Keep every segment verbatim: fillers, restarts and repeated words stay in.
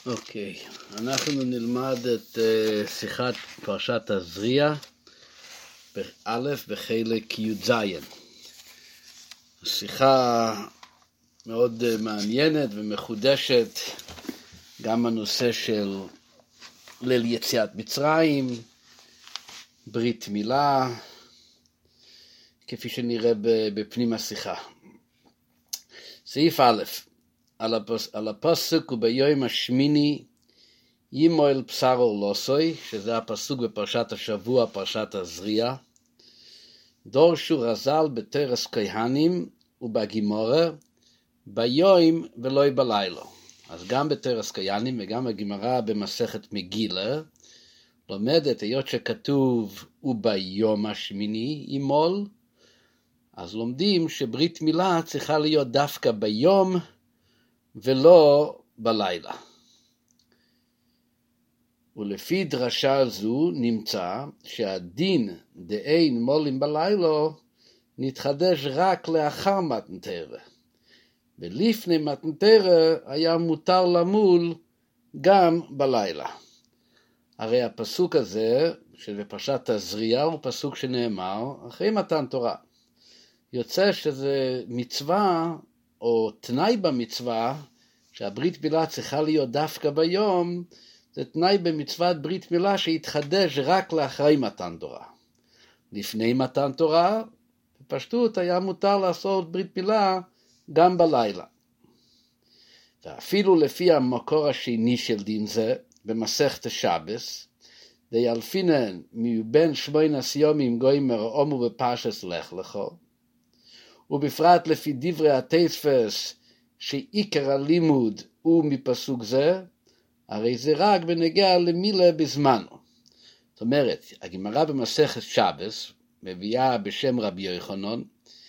אוקיי, אנחנו נלמד את uh, שיחת פרשת תזריע, באלף בחלק י"ז. שיחה מאוד uh, מעניינת ומחודשת, גם הנושא של ליל יציאת מצרים, ברית מילה, כפי שנראה בפנים השיחה. סעיף א', על, הפס, על הפסוק וביום השמיני ימול בשרו לוסוי, שזה הפסוק בפרשת השבוע, פרשת תזריע. דורשו רז"ל בתרס כהנים ובגימורה ביום ולא בלילה. אז גם בתרס כהנים וגם הגמרא במסכת מגילה לומדת, היות שכתוב וביום השמיני ימול, אז לומדים שברית מילה צריכה להיות דווקא ביום ולא בלילה. ולפי דרשה זו נמצא שהדין דאין מולים בלילה נתחדש רק לאחר מתן תורה, ולפני מתן תורה היה מותר למול גם בלילה. הרי הפסוק הזה שבפרשת תזריע הוא פסוק שנאמר אחרי מתן תורה. יוצא שזה מצווה או תנאי במצווה שהברית מילה צריכה להיות דווקא ביום, זה תנאי במצוות ברית מילה שהתחדש רק לאחרי מתן תורה. לפני מתן תורה, בפשטות היה מותר לעשות ברית מילה גם בלילה. ואפילו לפי המקור השני של דין זה, במסכת שבס, דיילפינן מבין שמונה ימים גוימר אומו בפרשת לך לך, ובפרט לפי דברי התוספות שעיקר הלימוד הוא מפסוק זה, הרי זה רק בנוגע למילה בזמנו. זאת אומרת, הגמרא במסכת שבס מביאה בשם רבי יוחנן,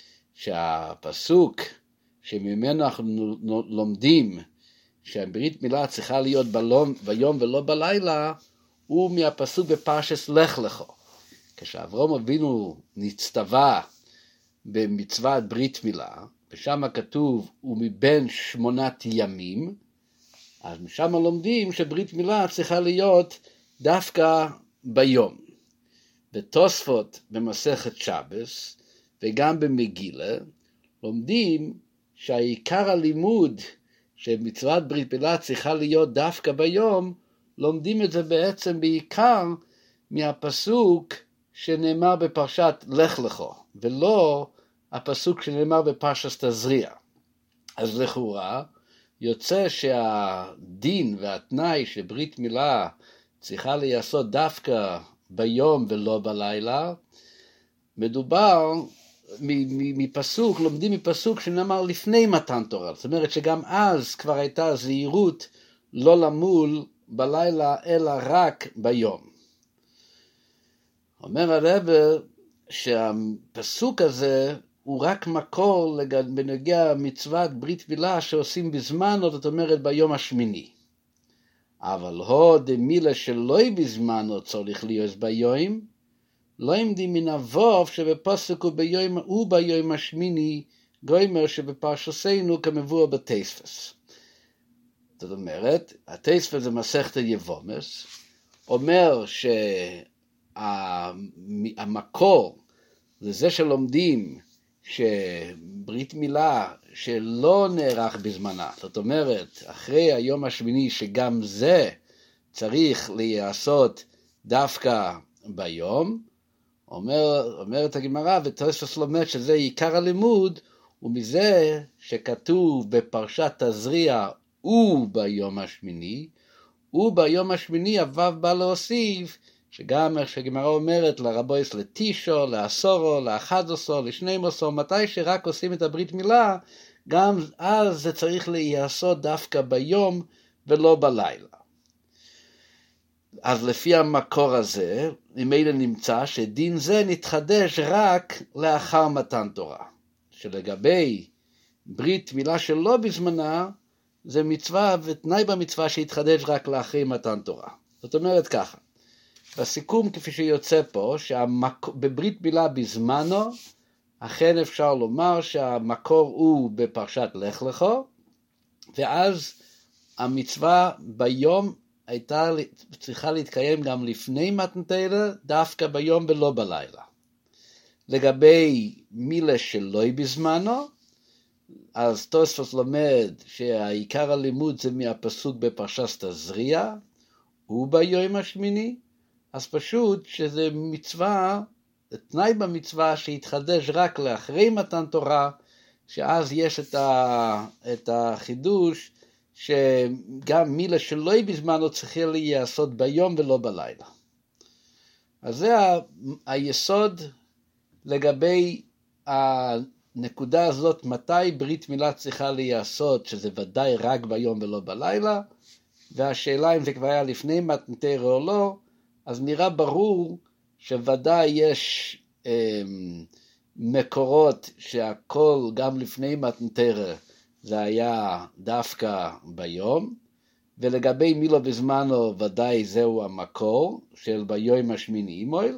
שהפסוק שממנו אנחנו לומדים שהברית מילה צריכה להיות ביום ולא בלילה, הוא מהפסוק בפרשת לך לך. כשאברהם אבינו נצטווה במצוות ברית מילה, ושם כתוב ומבין שמונת ימים, אז משם לומדים שברית מילה צריכה להיות דווקא ביום. בתוספות במסכת שבס וגם במגילה לומדים שהעיקר הלימוד שמצוות ברית מילה צריכה להיות דווקא ביום, לומדים את זה בעצם בעיקר מהפסוק שנאמר בפרשת לך לך, ולא הפסוק שנאמר בפרשת תזריע. אז לכאורה יוצא שהדין והתנאי שברית מילה צריכה להיעשות דווקא ביום ולא בלילה, מדובר מפסוק, לומדים מפסוק שנאמר לפני מתן תורה. זאת אומרת שגם אז כבר הייתה זהירות לא למול בלילה אלא רק ביום. אומר הרב שהפסוק הזה הוא רק מקור בנוגע מצוות ברית מילה שעושים בזמן, זאת אומרת ביום השמיני. אבל הו דמילה שלא בזמן צריך להיות ביום, לא עמדים מן אבוב שבפסוק וביום, וביום השמיני גוימר שבפרשתנו כמבואר בתוספות. זאת אומרת, התוספות זה מסכת יבומס, אומר שהמקור לזה שלומדים שברית מילה שלא נערך בזמנה, זאת אומרת, אחרי היום השמיני שגם זה צריך להיעשות דווקא ביום, אומר, אומרת הגמרא, ותוספות לומד שזה עיקר הלימוד, ומזה שכתוב בפרשת תזריע וביום השמיני, וביום השמיני הוו בא להוסיף, שגם איך שהגמרא אומרת לרבויס לתישו, לעשורו, לאחד עשור, לשנים עשור, מתי שרק עושים את הברית מילה, גם אז זה צריך להיעשות דווקא ביום ולא בלילה. אז לפי המקור הזה, ממילא נמצא שדין זה נתחדש רק לאחר מתן תורה. שלגבי ברית מילה שלא בזמנה, זה מצווה ותנאי במצווה שהתחדש רק לאחרי מתן תורה. זאת אומרת ככה, בסיכום כפי שיוצא פה, שבברית מילה בזמנו, אכן אפשר לומר שהמקור הוא בפרשת לך לך, ואז המצווה ביום הייתה צריכה להתקיים גם לפני מתן תורה, דווקא ביום ולא בלילה. לגבי מילה שלא בזמנו, אז תוספות לומד שהעיקר הלימוד זה מהפסוק בפרשת תזריע, וביום השמיני, אז פשוט שזה מצווה, תנאי במצווה שהתחדש רק לאחרי מתן תורה, שאז יש את, ה, את החידוש, שגם מילה שלא בזמנו צריכה להיעשות ביום ולא בלילה. אז זה ה, היסוד לגבי הנקודה הזאת, מתי ברית מילה צריכה להיעשות, שזה ודאי רק ביום ולא בלילה, והשאלה אם זה כבר היה לפני מתן תורה או לא, אז נראה ברור שוודאי יש אה, מקורות שהכל גם לפני מתן תורה זה היה דווקא ביום, ולגבי מילה בזמנו ודאי זהו המקור של ביום השמיני אימויל,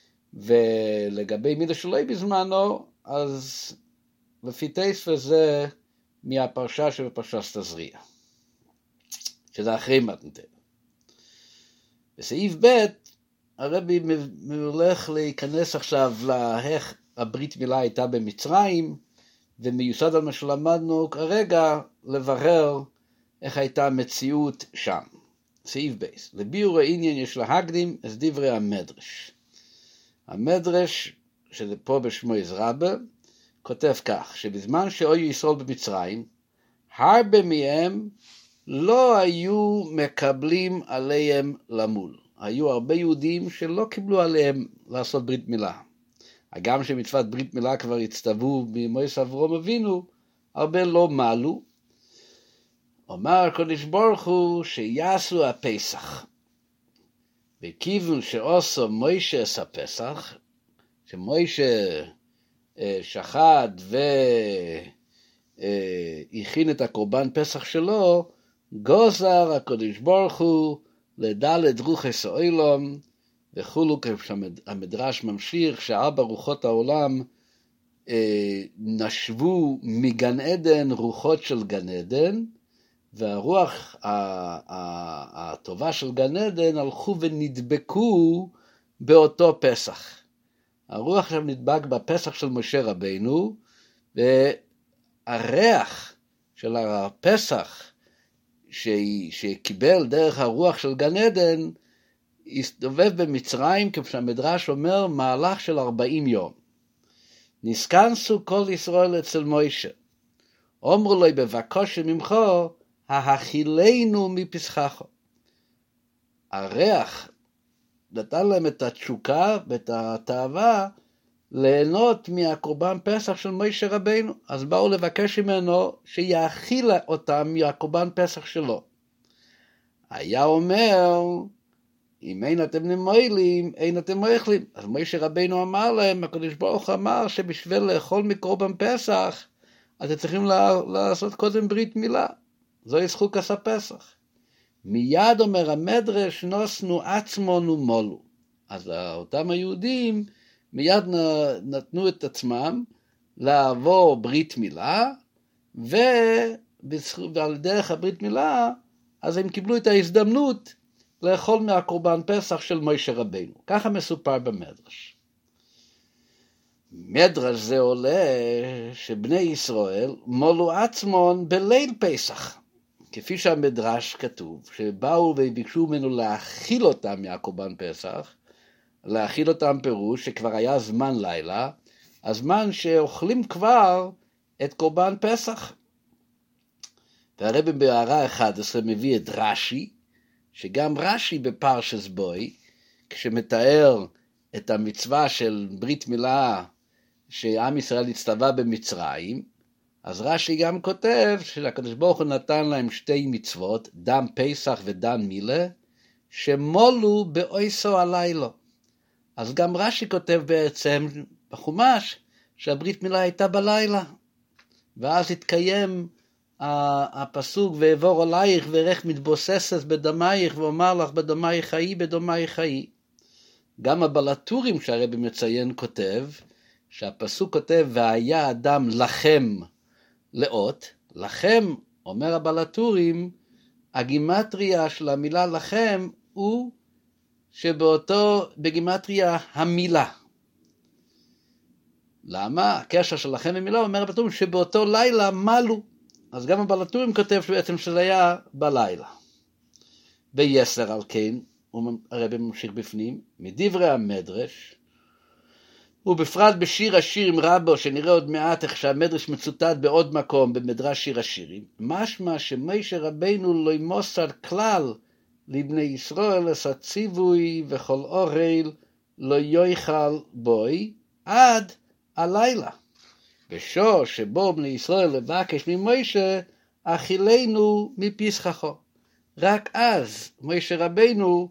ולגבי מילה שלא בזמנו, אז לפי תוספות זה מהפרשה שבפרשת תזריע, שזה אחרי מתן תורה. בסעיף ב' הרבי הולך להיכנס עכשיו לאיך הברית מילה הייתה במצרים, ומיוסד על מה שלמדנו כרגע לברר איך הייתה המציאות שם. סעיף ב' לביאור העניין יש להקדים את דברי המדרש. המדרש, שזה פה בשמואל רבה, כותב כך, שבזמן שהיו ישראל במצרים, הרבה מהם לא היו מקבלים עליהם למול. היו הרבה יהודים שלא קיבלו עליהם לעשות ברית מילה. גם שמצוות ברית מילה כבר הצטוו במויס אברהם אבינו, הרבה לא מעלו. אומר הקדוש ברוך הוא שיעשו הפסח. בכיוון שעשו מוישה את הפסח, שמוישה שחט והכין את הקורבן פסח שלו, גוזר הקדוש ברוך הוא לדלת רוחס העולם, וכולו כשהמדרש ממשיך שארבע רוחות העולם אה, נשבו מגן עדן רוחות של גן עדן, והרוח הטובה של גן עדן הלכו ונדבקו באותו פסח. הרוח שם נדבק בפסח של משה רבינו, והריח של הפסח שקיבל דרך הרוח של גן עדן, הסתובב במצרים, כפי שהמדרש אומר, מהלך של ארבעים יום. נסכנסו כל ישראל אצל מוישה. אומרו לו, בבקשה ממך, האכילנו מפסחך. הריח נתן להם את התשוקה ואת התאווה ליהנות מהקורבן פסח של מוישה רבינו. אז באו לבקש ממנו שיאכיל אותם מהקורבן פסח שלו. היה אומר, אם אין אתם נמוילים, אין אתם מויכלים. אז מוישה רבינו אמר להם, הקדוש ברוך אמר שבשביל לאכול מקורבן פסח, אתם צריכים לעשות קודם ברית מילה. זוהי זכות הפסח. מיד אומר המדרש, נוסנו עצמנו מולו. אז אותם היהודים מיד נתנו את עצמם לעבור ברית מילה, ועל דרך הברית מילה, אז הם קיבלו את ההזדמנות לאכול מהקורבן פסח של מוישה רבינו. ככה מסופר במדרש. מדרש זה עולה שבני ישראל מולו עצמון בליל פסח. כפי שהמדרש כתוב, שבאו וביקשו ממנו להאכיל אותם מהקורבן פסח, להאכיל אותם פירוש שכבר היה זמן לילה, הזמן שאוכלים כבר את קורבן פסח. והרבי בהערה אחת עשרה מביא את רש"י, שגם רש"י בפרשס בוי, כשמתאר את המצווה של ברית מילה שעם ישראל הצטווה במצרים, אז רש"י גם כותב שהקדוש ברוך הוא נתן להם שתי מצוות, דם פסח ודם מילה, שמולו באויסו הלילה. אז גם רש"י כותב בעצם בחומש שהברית מילה הייתה בלילה, ואז התקיים הפסוק ועבור עלייך ורך מתבוססת בדמייך ואומר לך בדמייך חיי בדמייך חיי. גם הבלטורים שהרבי מציין כותב שהפסוק כותב והיה אדם לכם לאות, לכם אומר הבלטורים הגימטריה של המילה לכם הוא שבאותו, בגימטריה המילה. למה? הקשר של לכם ומילה אומר הבלטורים שבאותו לילה מלו. אז גם הבלטורים כותב שבעצם שזה היה בלילה. ביסר על כן, הרב ממשיך בפנים, מדברי המדרש, ובפרט בשיר השירים רבו, שנראה עוד מעט איך שהמדרש מצוטט בעוד מקום במדרש שיר השירים, משמע שמשה רבינו לא ימוסר כלל לבני ישראל עשה ציווי וכל אורל לא יאכל בוי עד הלילה. בשעה שבו בני ישראל לבקש ממשה אכילנו מפסחו. רק אז משה רבינו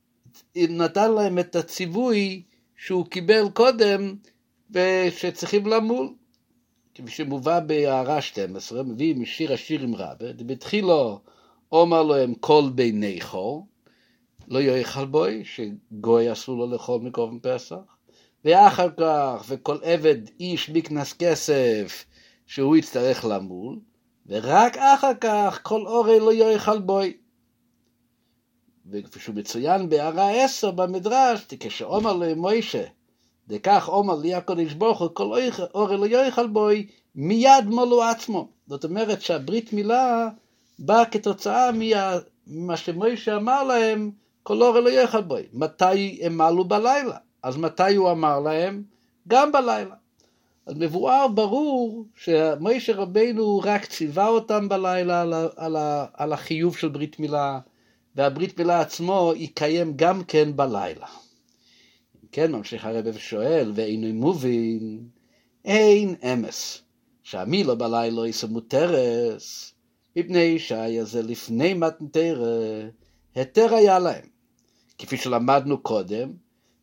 נתן להם את הציווי שהוא קיבל קודם ושצריכים למול. כפי שמובא בהערה שתים עשרה, מביא משיר השירים רבה, בתחילו אומר להם כל ביניכו, לא יאכל בוי, שגוי אסור לו לאכול מקורבן פסח, ואחר כך, וכל עבד איש מקנס כסף, שהוא יצטרך למול, ורק אחר כך כל אורל לא יאכל בוי. וכפי שהוא מצוין בהערה עשר במדרש, כשאומר למשה, דקך אומר לי הקדוש ברוך הוא, כל אורל לא יאכל בוי, מיד מולו עצמו. זאת אומרת שהברית מילה באה כתוצאה ממה שמשה אמר להם, כל אורל לא יאכל בוי. מתי הם מלו בלילה? אז מתי הוא אמר להם? גם בלילה. אז מבואר ברור שמשה רבינו רק ציווה אותם בלילה על, על, על החיוב של ברית מילה, והברית מילה עצמו יקיים גם כן בלילה. כן, ממשיך הרב ושואל, ואינו מובין, אין אמס, שהמילה בלילה יסו מותרס, מפני שהיה זה לפני מתנתר, היתר היה להם. כפי שלמדנו קודם,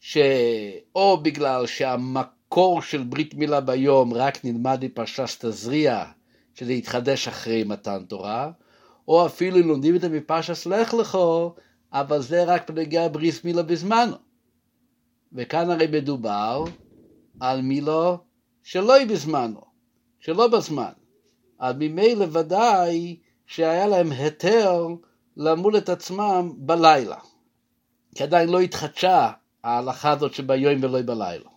שאו בגלל שהמקור של ברית מילה ביום רק נלמד בפרשת תזריע, שזה יתחדש אחרי מתן תורה, או אפילו לומדים את זה מפרשת לך לך, אבל זה רק בנוגע ברית מילה בזמנו. וכאן הרי מדובר על מילה שלא היא בזמנו, שלא בזמן. אז ממילא ודאי שהיה להם היתר למול את עצמם בלילה. כי עדיין לא התחדשה ההלכה הזאת שביום ולא בלילה.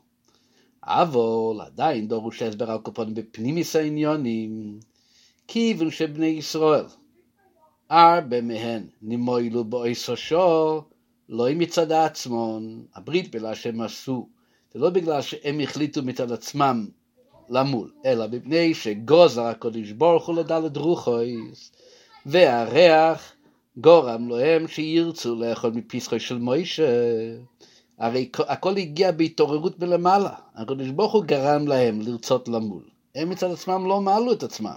אבל עדיין דרוש הסבר על קופון בפנימיס העניונים, כיוון שבני ישראל, הרבה מהן נמוילו באיסו שור, לא מצד עצמון, הברית מילה שהם עשו, זה לא בגלל שהם החליטו מצד עצמם למול, אלא מפני שגוזר הקדוש ברוך הוא לדלת רוחויס, והריח גורם להם שירצו לאכול מפסחו של מוישה. הרי הכל הגיע בהתעוררות בלמעלה, הקדוש ברוך הוא גרם להם לרצות למול, הם מצד עצמם לא מעלו את עצמם.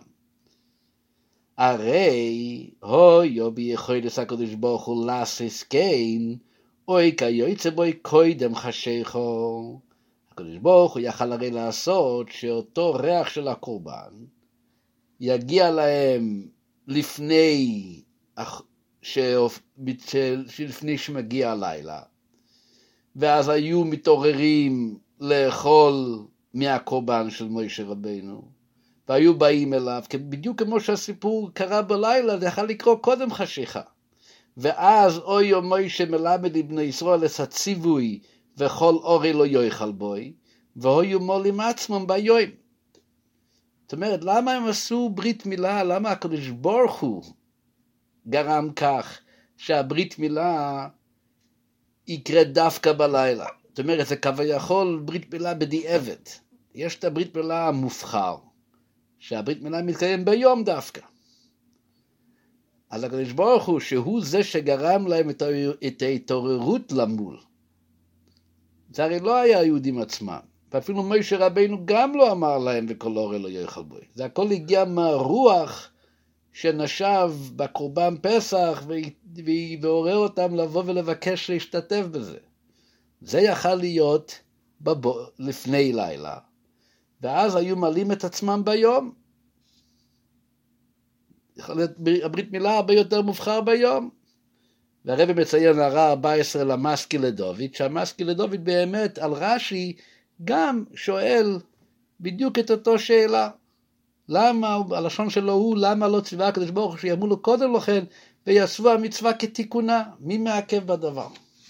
הרי הויו ביכולת הקדוש ברוך הוא לעשות כן, אוי כיוצא בוי קודם חשיכו. הקדוש ברוך הוא יכל הרי לעשות שאותו ריח של הקורבן יגיע להם לפני, שלפני שמגיע הלילה, ואז היו מתעוררים לאכול מהקורבן של משה רבינו, והיו באים אליו, בדיוק כמו שהסיפור קרה בלילה, זה יכול לקרוא קודם חשיכה. ואז אוי משה מלמד לבני ישראל את הציווי, וכל אורי לא יאכל בוי, והיו מולים עצמם ביום. זאת אומרת, למה הם עשו ברית מילה? למה הקדוש ברוך הוא גרם כך שהברית מילה יקרה דווקא בלילה? זאת אומרת, זה כביכול ברית מילה בדיעבד. יש את הברית מילה המובחר, שהברית מילה מתקיים ביום דווקא. אז הקדוש ברוך הוא, שהוא זה שגרם להם את ההתעוררות למול. זה הרי לא היה היהודים עצמם. ואפילו משה רבינו גם לא אמר להם וכל אורל לא יאכל בוי. זה הכל הגיע מהרוח שנשב בקורבן פסח ועורר אותם לבוא ולבקש להשתתף בזה. זה יכל להיות בבוא, לפני לילה. ואז היו מלאים את עצמם ביום. הברית מילה הרבה יותר מובחר ביום. והרב מציין הרע ארבע עשרה למסקי לדוד, שהמסקי לדוד באמת על רש"י גם שואל בדיוק את אותו שאלה. למה, הלשון שלו הוא, למה לא ציווה הקדוש ברוך הוא שיאמרו לו קודם לכן, ויעשו המצווה כתיקונה. מי מעכב בדבר?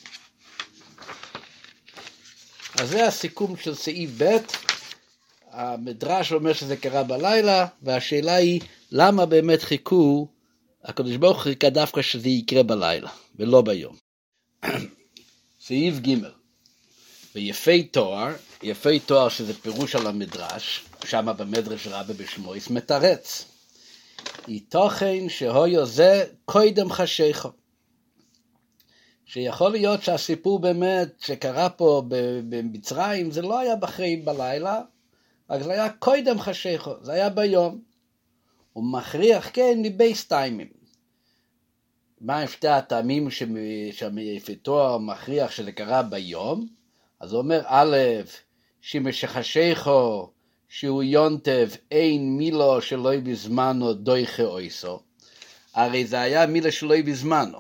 אז זה הסיכום של סעיף ב'. המדרש אומר שזה קרה בלילה, והשאלה היא, למה באמת חיכו, הקדוש ברוך הוא חיכה דווקא שזה יקרה בלילה, ולא ביום. סעיף ג' ויפי תואר, יפי תואר שזה פירוש על המדרש, שם במדרש רבה בשמויס, מתרץ. ייתכן שהויו זה קודם חשיכו. שיכול להיות שהסיפור באמת שקרה פה במצרים, זה לא היה בחרי בלילה, רק זה היה קודם חשיכו, זה היה ביום. הוא מכריח כן מבייס טיימים. מה הם שתי הטעמים שהיפי תואר מכריח שזה קרה ביום? אז הוא אומר, א', שמשחשיכו, שהוא יונטב, אין מילו שלוי בזמנו דויכה אויסו. הרי זה היה מילה שלוי בזמנו.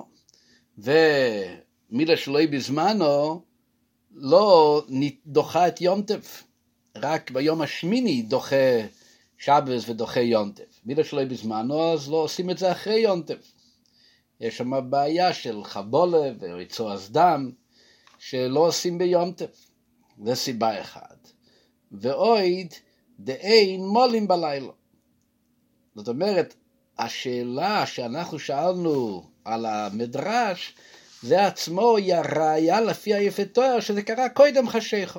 ומילה שלוי בזמנו לא דוחה את יונטב. רק ביום השמיני דוחה שבס ודוחה יונטב. מילה שלוי בזמנו, אז לא עושים את זה אחרי יונטב. יש שם בעיה של חבולה וריצוע דם, שלא עושים ביונטב. זה סיבה אחת. ואויד, דאין מולים בלילה. זאת אומרת, השאלה שאנחנו שאלנו על המדרש, זה עצמו היא הראיה לפי היפי תואר, שזה קרה קודם חשיכו.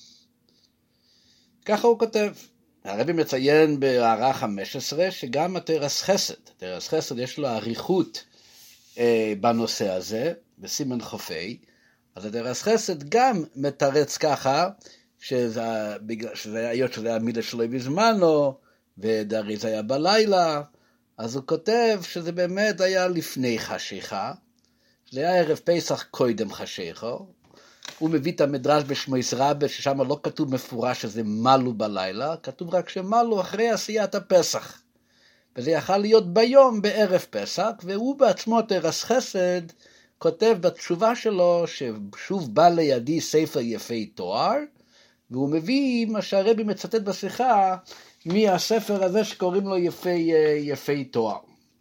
ככה הוא כותב. הרבי מציין בהערה חמש עשרה, שגם התרס חסד, התרס חסד יש לו עריכות אה, בנושא הזה, בסימן חופי, אז התרס חסד גם מתרץ ככה, שזה, שזה היה, שזה היה מילה שלו בזמנו, ודרי זה היה בלילה, אז הוא כותב שזה באמת היה לפני חשיכה, זה היה ערב פסח קודם חשיכו, הוא מביא את המדרש בשמויס רבה, ששם לא כתוב מפורש שזה מלו בלילה, כתוב רק שמלו אחרי עשיית הפסח, וזה יכול להיות ביום בערב פסח, והוא בעצמו תרס חסד, כותב בתשובה שלו, ששוב בא לידי ספר יפי תואר, והוא מביא מה שהרבי מצטט בשיחה, מהספר הזה שקוראים לו יפי, יפי תואר.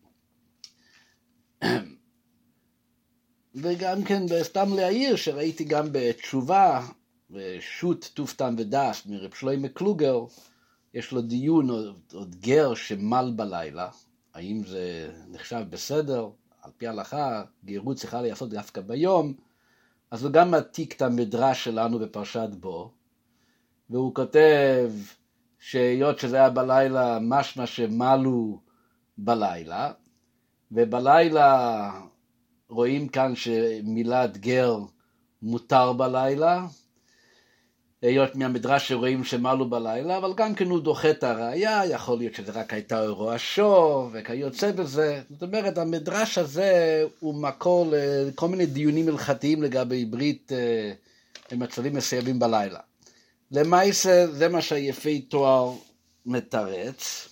וגם כן בסתם להעיר, שראיתי גם בתשובה, שו"ת ט"ו ודש, מרב שלמה קלוגר, יש לו דיון עוד גר שמל בלילה, האם זה נחשב בסדר, על פי ההלכה, גרות צריכה להיעשות דווקא ביום, אז הוא גם מעתיק את המדרש שלנו בפרשת בו, והוא כותב שהיות שזה היה בלילה, משמע שמלו בלילה, ובלילה רואים כאן שמילת גר מותר בלילה, היות מהמדרש שרואים שמלו בלילה, אבל גם כן הוא דוחה את הראייה, יכול להיות שזה רק הייתה אירוע שור, וכיוצא בזה. זאת אומרת, המדרש הזה הוא מקור לכל מיני דיונים הלכתיים לגבי ברית במצבים מסוימים בלילה. למעשה זה מה שהיפי תואר מתרץ,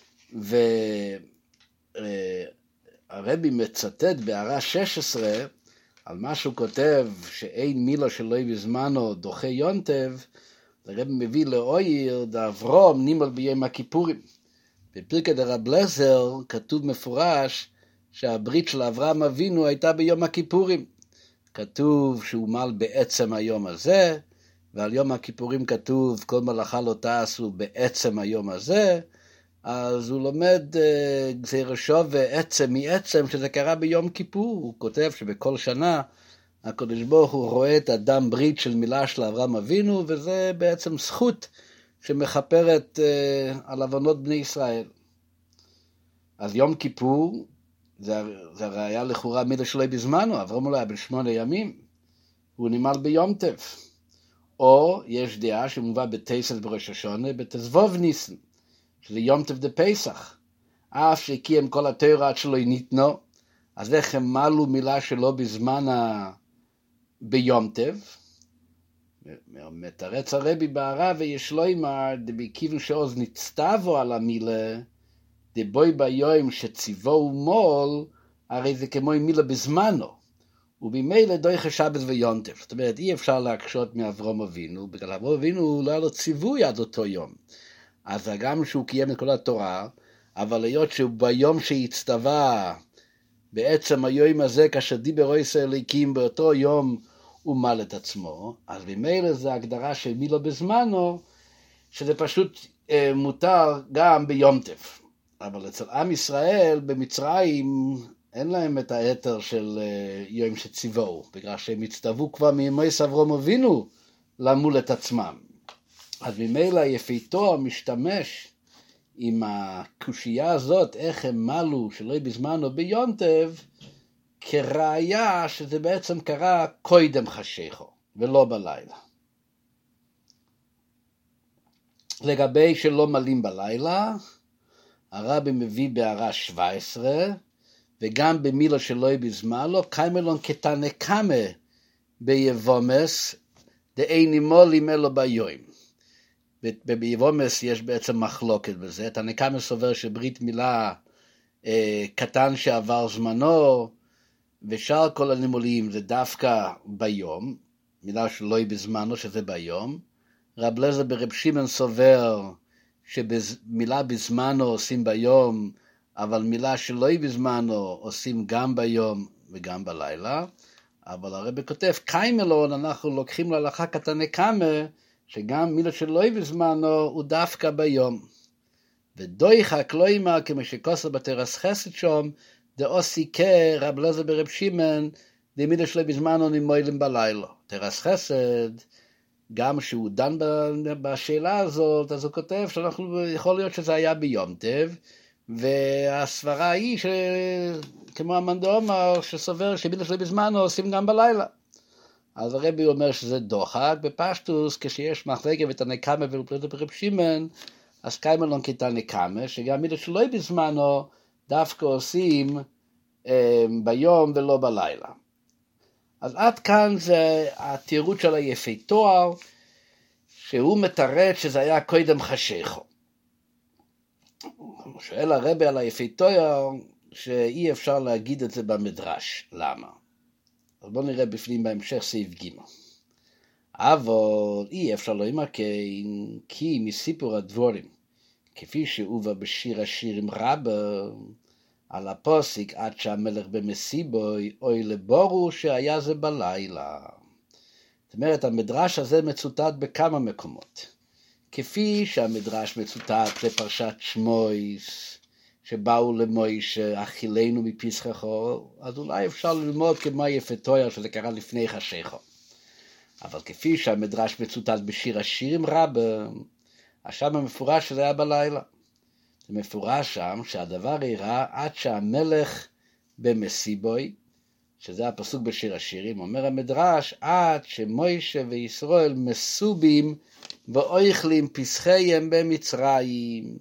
והרבי מצטט בהערה שש עשרה, על מה שהוא כותב שאין מילה שלא בזמנו דוחה יונטב, הרבי מביא לאויר דאברום נימל ביום הכיפורים. בפרקי דרב לזר כתוב מפורש שהברית של אברהם אבינו הייתה ביום הכיפורים. כתוב שהוא מל בעצם היום הזה, ועל יום הכיפורים כתוב כל מלאכה לא תעשו בעצם היום הזה, אז הוא לומד גזיר שוב ועצם מעצם שזה קרה ביום כיפור. הוא כותב שבכל שנה הקדוש ברוך הוא רואה את הדם ברית של מילה של אברהם אבינו, וזה בעצם זכות שמחפרת על עוונות בני ישראל. אז יום כיפור זה, זה ראיה לכאורה מילה שלו בזמנו, אברהם אולי בן שמונה ימים, הוא נמל ביום טף. או יש דעה שמובא בתייסת בראש השונה, בתזבוב ניסן, שזה יום טף דה פסח. אף שקיים כל התורה עד שלא ניתנו, אז איך הם מלו מילה שלו בזמן ה... ביום טף. מתרץ הרבי בערה ויש לו אמר, דבכיוון שעוז נצטבו על המילה, דבוי ביום שציבו מול, הרי זה כמו מילה בזמנו. ובמילא דויכה שבס ויונטף. זאת אומרת, אי אפשר להקשות מאברהם אבינו, בגלל אברהם אבינו לא היה לו ציווי עד אותו יום. אז גם שהוא קיים את כל התורה, אבל היות שהוא ביום שהצטווה בעצם היום הזה, כאשר דיבר עשה אליקים, באותו יום הוא מל את עצמו, אז ממילא זה הגדרה של מילו בזמנו, שזה פשוט אה, מותר גם ביום טף. אבל אצל עם ישראל, במצרים, אין להם את היתר של אה, יום שציוו, בגלל שהם הצטוו כבר מימי אברהם אבינו למול את עצמם. אז ממילא יפתו משתמש עם הקושייה הזאת, איך הם מלו שלא בזמנו ביום טף, כראיה שזה בעצם קרה קודם חשיכו, ולא בלילה. לגבי שלא מלים בלילה, הרבי מביא בהערה שבע עשרה, וגם במילה שלא בזמנו, קיימלון כתנא קמא ביבומס, דאיני מולים אלו ביום. ביבומס יש בעצם מחלוקת בזה, תנא קמא סובר שברית מילה אה, קטן שעבר זמנו, ושאר כל הנימולים זה דווקא ביום, מילה שלא בזמנו שזה ביום, רב אליעזר ברב שמעון סובר שמילה בזמנו עושים ביום, אבל מילה שלא בזמנו עושים גם ביום וגם בלילה, אבל הרבי כותב, קיימלון אנחנו לוקחים להלכה כתנא קמא, שגם מילה שלא בזמנו הוא דווקא ביום. ודויחק לא יאמר כמו שכוסר בתרס חסד שם, דאוסי כרב אליעזר ברב שמעון, דמילה שלא בזמנו נמוילים בלילה. תרס חסד, גם שהוא דן בשאלה הזאת, אז הוא כותב שאנחנו, יכול להיות שזה היה ביום טף, והסברה היא שכמו המנדו אומר, שסובר שמילה שלא בזמנו עושים גם בלילה. אז הרבי אומר שזה דוחק, בפשטוס, כשיש מחלקת ותנא קמא ברב שמעון, אז קיימלון כתנא קמא, שגם מילה שלא בזמנו, דווקא עושים אה, ביום ולא בלילה. אז עד כאן זה התירוץ של היפי תואר, שהוא מתרץ שזה היה קודם חשיכו. שואל הרבי על היפי תואר, שאי אפשר להגיד את זה במדרש. למה? אז בואו נראה בפנים בהמשך סעיף ג'. אבל אי אפשר לא ימקן, כי מסיפור הדבורים, כפי שהובא בשיר השירים רבה, על הפוסיק עד שהמלך במסיבוי, אוי לבורו שהיה זה בלילה. זאת אומרת, המדרש הזה מצוטט בכמה מקומות. כפי שהמדרש מצוטט לפרשת שמויס, שבאו למוישה, אכילנו מפסחו, אז אולי אפשר ללמוד כמו יפה תואר שזה קרה לפני חשיכו. אבל כפי שהמדרש מצוטט בשיר השירים רבה, השם המפורש שזה היה בלילה. זה מפורש שם שהדבר אירע עד שהמלך במסיבוי, שזה הפסוק בשיר השירים, אומר המדרש, עד שמוישה וישראל מסובים ואוכלים פסחיהם במצרים.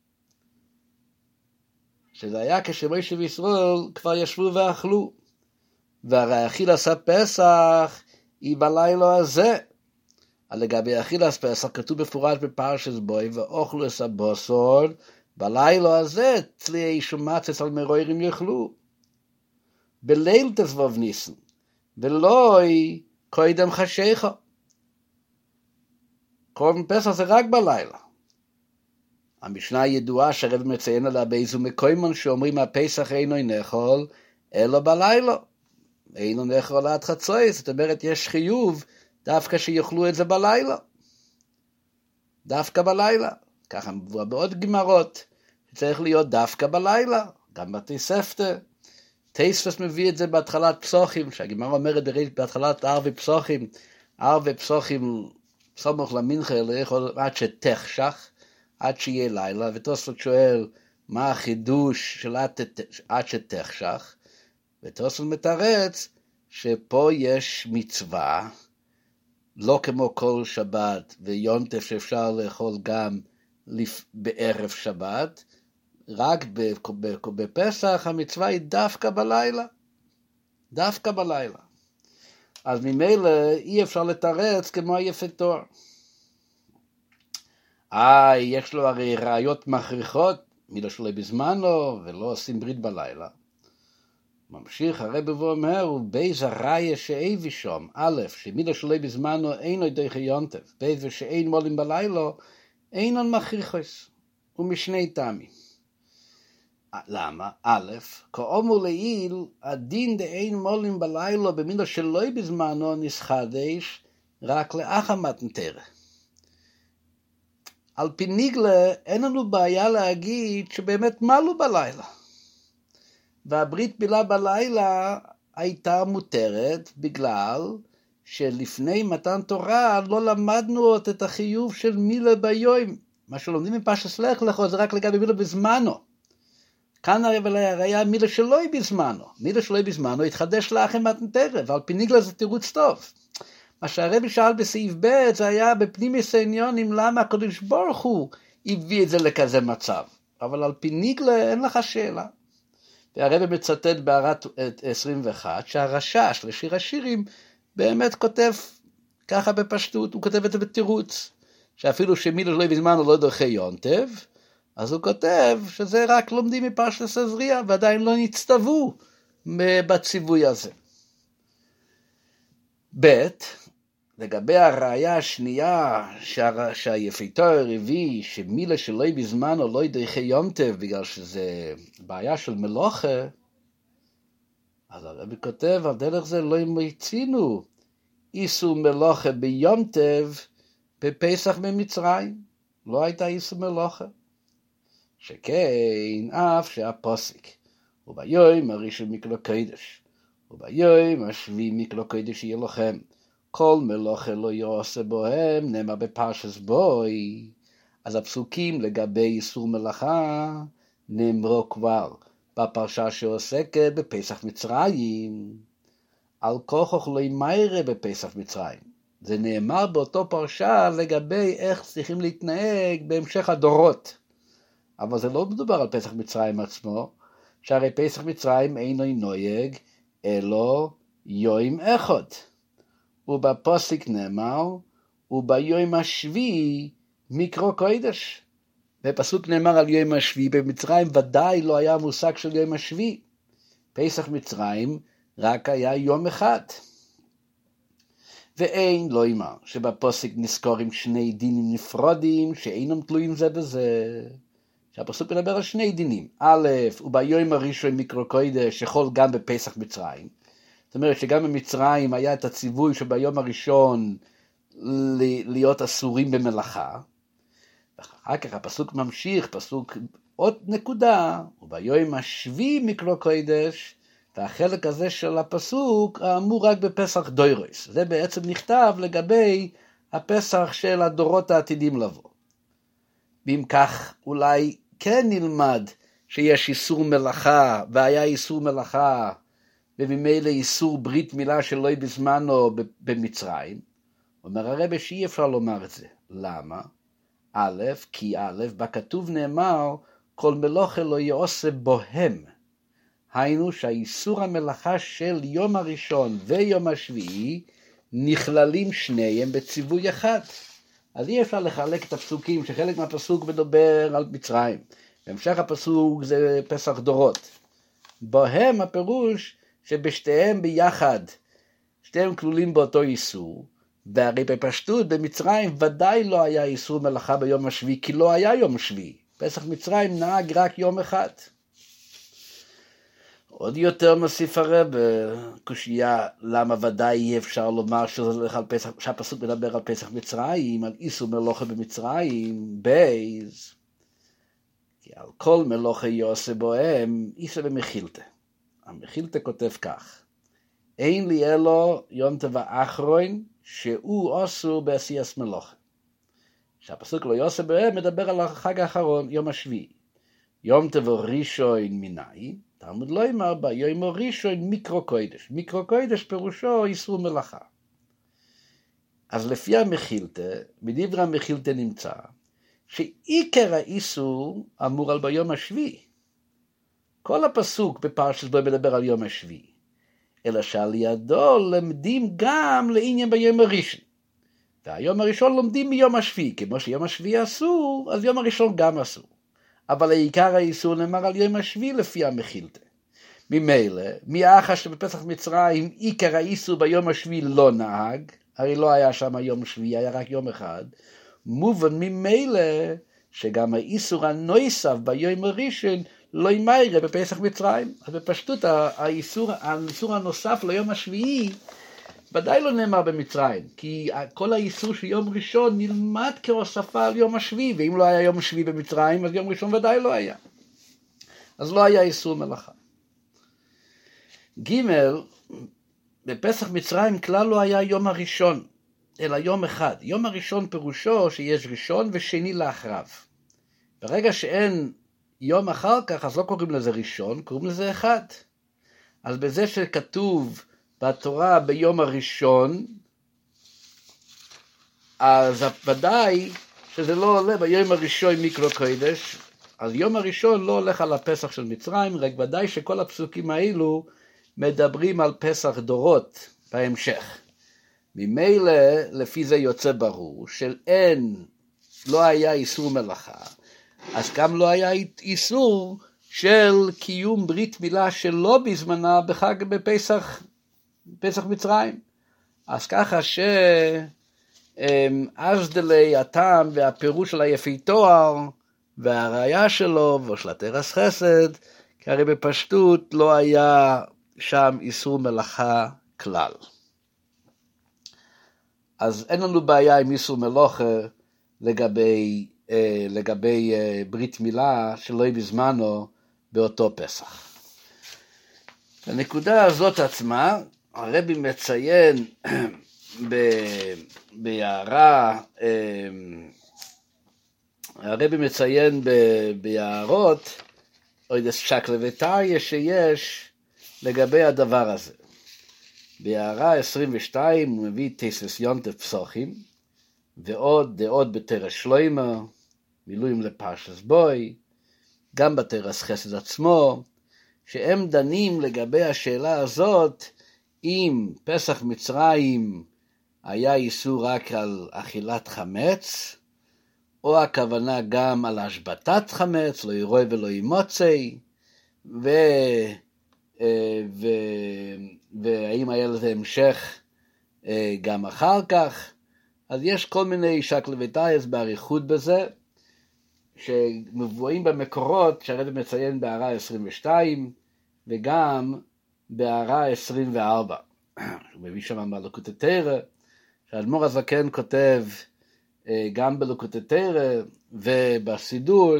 שזה היה כשמוישה וישראל כבר ישבו ואכלו. והרי אכילת הפסח היא בלילה הזה. לגבי אכילת פסח כתוב בפורש בפרשת בוי, ואוכלו את הבשר, בלילה הזה צליעי שמצץ על מרוירים יאכלו. בליל תסבוב ניסן, ולא קודם חשיכו. קורבן פסח זה רק בלילה. המשנה הידועה שהרב מציין עליה באיזו מקוימון שאומרים הפסח אינו נאכול, אלא בלילה. אינו נאכול עד חצות, זאת אומרת יש חיוב דווקא שיאכלו את זה בלילה. דווקא בלילה. ככה מבוא בעוד גמרות, צריך להיות דווקא בלילה, גם בתוספתא. תוספות מביא את זה בהתחלת פסוחים, שהגמרא אומרת בהתחלת ערבי פסוחים, ערבי פסוחים סמוך למנחה, לאכול עד שתחשך, עד שיהיה לילה, ותוספות שואל מה החידוש של עד שתחשך, ותוספות מתרץ שפה יש מצווה, לא כמו כל שבת ויונטף שאפשר לאכול גם בערב שבת, רק בפסח המצווה היא דווקא בלילה, דווקא בלילה. אז ממילא אי אפשר לתרץ כמו היפה תואר. אה, יש לו הרי ראיות מכריחות, מילה שלא בזמנו, ולא עושים ברית בלילה. ממשיך הרב ואומר, ובייז הראיה שאיבי שם, א', שמילה שלא בזמנו אינו דרכי יונטף, בייז ושאין מולים בלילה, אינו מכריחוס, ומשני טעמים. למה? א', כאומר לעיל, הדין דאין מולים בלילה במילה שלא בזמנו נסחדש, רק לאחר מתנתרה. על פי ניגלה, אין לנו בעיה להגיד שבאמת מלו בלילה. והברית מילה בלילה הייתה מותרת בגלל שלפני מתן תורה לא למדנו עוד את החיוב של מילה ביום. מה שלומדים מפרשת לך לך זה רק לגבי מילה בזמנו. כאן הרי היה מילה שלא בזמנו. מילה שלא בזמנו התחדש לאחר מתנתרה, ועל פי ניגלה זה תירוץ טוב. מה שהרבי שאל בסעיף ב' זה היה בפנימיוס העניונים למה הקדוש ברוך הוא הביא את זה לכזה מצב. אבל על פי ניגלה אין לך שאלה. והרבי מצטט בהערת עשרים ואחת שהרש"ש לשיר השירים באמת כותב ככה בפשטות, הוא כותב את זה בתירוץ, שאפילו שמילה שלא בזמנו לא דרכי יונטב, אז הוא כותב שזה רק לומדים מפרשת עזריה ועדיין לא נצטוו בציווי הזה. ב' לגבי הראיה השנייה שהיפיתור הביא שמילה שלא בזמנו לא דרכי יונטב בגלל שזה בעיה של מלוכה, אז הרבי כותב על דרך זה לא מצינו איסור מלוכה ביונטב בפסח במצרים, לא הייתה איסור מלוכה. שכן אף שהפוסק וביום הראשון מקלו קודש וביום השביעי מקלו קודש יהיה לכם כל מלוכה לא יעשה בוהם נאמר בפרשת בוי. אז הפסוקים לגבי איסור מלאכה נאמרו כבר בפרשה שעוסקת בפסח מצרים. על כוכך לא ימיירה בפסח מצרים, זה נאמר באותו פרשה לגבי איך צריכים להתנהג בהמשך הדורות, אבל זה לא מדובר על פסח מצרים עצמו, שהרי פסח מצרים אינו נויג אלא יום אחד. ובפוסק נאמר, וביום השביעי מקרא קודש. בפסוק נאמר על יום השביעי, במצרים ודאי לא היה מושג של יום השביעי. פסח מצרים רק היה יום אחד. ואין לא אמר שבפוסק נזכורים שני דינים נפרדים שאינם תלויים זה בזה. שהפסוק מדבר על שני דינים. א', וביום הראשון מקרא קודש שחול גם בפסח מצרים. זאת אומרת שגם במצרים היה את הציווי שביום הראשון להיות אסורים במלאכה. ואחר כך הפסוק ממשיך, פסוק עוד נקודה, וביום השביעי מקרא קודש, והחלק הזה של הפסוק אמור רק בפסח דוירוס. זה בעצם נכתב לגבי הפסח של הדורות העתידים לבוא. ואם כך אולי כן נלמד שיש איסור מלאכה, והיה איסור מלאכה, וממילא איסור ברית מילה שלא בזמנו במצרים. אומר הרבי שאי אפשר לומר את זה. למה? א', כי א', בכתוב נאמר, כל מלוכה לא יעשה בוהם. היינו שהאיסור המלאכה של יום הראשון ויום השביעי, נכללים שניהם בציווי אחד. אז אי אפשר לחלק את הפסוקים, שחלק מהפסוק מדבר על מצרים. בהמשך הפסוק זה פסח דורות. בוהם הפירוש, שבשתיהם ביחד, שתיהם כלולים באותו איסור, והרי בפשטות במצרים ודאי לא היה איסור מלאכה ביום השביעי, כי לא היה יום שביעי. פסח מצרים נהג רק יום אחד. עוד יותר מוסיף הרב קושייה, למה ודאי אי אפשר לומר שזה על פסח, שהפסוק מדבר על פסח מצרים, על איסור מלאכה במצרים, בייז, כי על כל מלאכה יעשה בוהם, איסור במחילתא. המחילתא כותב כך, אין לי אלו יום טבע האחרון שהוא אסור בעשיית מלאכה. שהפסוק לא יעשה בוהם מדבר על החג האחרון, יום השביעי. יום טבע ראשון מיני, תלמוד לא אמר בה, יום ראשון מקרא קודש. מקרא קודש פירושו איסור מלאכה. אז לפי המחילתא, בדברי המחילתא נמצא, שעיקר האיסור אמור על ביום השביעי. כל הפסוק בפרשת בו מדבר על יום השביעי, אלא שעל ידו למדים גם לעניין ביום הראשון. והיום הראשון לומדים מיום השביעי, כמו שיום השביעי אסור, אז יום הראשון גם אסור. אבל העיקר האיסור נאמר על יום השביעי לפי המחילתא. ממילא, מאחר שבפסח מצרים עיקר האיסור ביום השביעי לא נהג, הרי לא היה שם יום שביעי, היה רק יום אחד, מובן ממילא שגם האיסור הנוסף ביום הראשון לא ימיירה בפסח מצרים. אז בפשטות האיסור, האיסור הנוסף ליום השביעי ודאי לא נאמר במצרים, כי כל האיסור של יום ראשון נלמד כהוספה על יום השביעי, ואם לא היה יום השביעי במצרים, אז יום ראשון ודאי לא היה. אז לא היה איסור מלאכה. ג' בפסח מצרים כלל לא היה יום הראשון, אלא יום אחד. יום הראשון פירושו שיש ראשון ושני לאחריו. ברגע שאין יום אחר כך, אז לא קוראים לזה ראשון, קוראים לזה אחד. אז בזה שכתוב בתורה ביום הראשון, אז ודאי שזה לא עולה ביום הראשון מיקרו קודש, אז יום הראשון לא הולך על הפסח של מצרים, רק ודאי שכל הפסוקים האלו מדברים על פסח דורות בהמשך. ממילא לפי זה יוצא ברור של אין, לא היה איסור מלאכה, אז גם לא היה איסור של קיום ברית מילה שלא בזמנה בחג בפסח, פסח מצרים. אז ככה שאזדלי הטעם והפירוש של היפי תואר והראיה שלו ושל התרס חסד, כי הרי בפשטות לא היה שם איסור מלאכה כלל. אז אין לנו בעיה עם איסור מלאכה לגבי, אה, לגבי אה, ברית מילה שלא בזמנו באותו פסח. הנקודה הזאת עצמה, הרבי מציין ביערה, הרבי מציין ביערות, או איזה שקלוויטריה שיש לגבי הדבר הזה. ביערה עשרים ושתיים הוא מביא תסס יונטף פסוחים, ועוד דעות בתרס שלוימה, מילואים לפרשס בוי, גם בתרס חסד עצמו, שהם דנים לגבי השאלה הזאת, אם פסח מצרים היה איסור רק על אכילת חמץ, או הכוונה גם על השבתת חמץ, לא ירוי ולא ימוצי, ו... ו... והאם היה לזה המשך גם אחר כך. אז יש כל מיני שקלוויטאיס בעריכות בזה, שמבואים במקורות שהרבי מציין בהערה עשרים ושתיים, וגם בהערה עשרים וארבע. הוא מביא שם בלוקוטי תורה, שהאדמו"ר הזקן כותב גם בלוקוטי תורה ובסידור,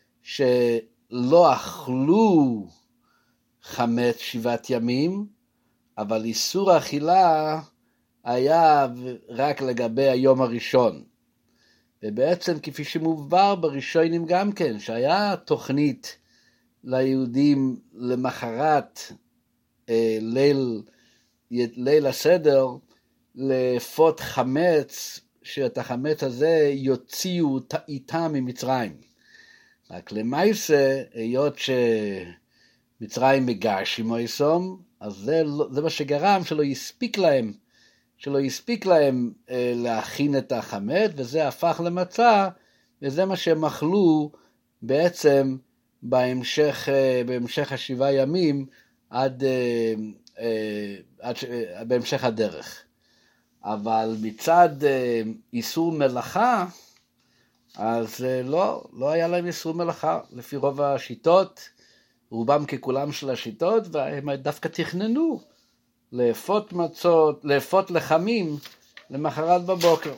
שלא אכלו חמץ שבעת ימים, אבל איסור האכילה היה רק לגבי היום הראשון. ובעצם כפי שמובבר בראשונים גם כן, שהיה תוכנית ליהודים למחרת אה, ליל, ליל הסדר, לפות חמץ, שאת החמץ הזה יוציאו איתם ממצרים. רק למעשה, היות שמצרים מגרשים מויסום, אז זה, זה מה שגרם שלא יספיק להם, שלא יספיק להם אה, להכין את החמץ, וזה הפך למצה, וזה מה שהם אכלו בעצם בהמשך, אה, בהמשך השבעה ימים, עד, אה, אה, עד אה, בהמשך הדרך. אבל מצד אה, איסור מלאכה, אז אה, לא, לא היה להם איסור מלאכה, לפי רוב השיטות, רובם ככולם של השיטות, והם דווקא תכננו לאפות מצות, לאפות לחמים למחרת בבוקר.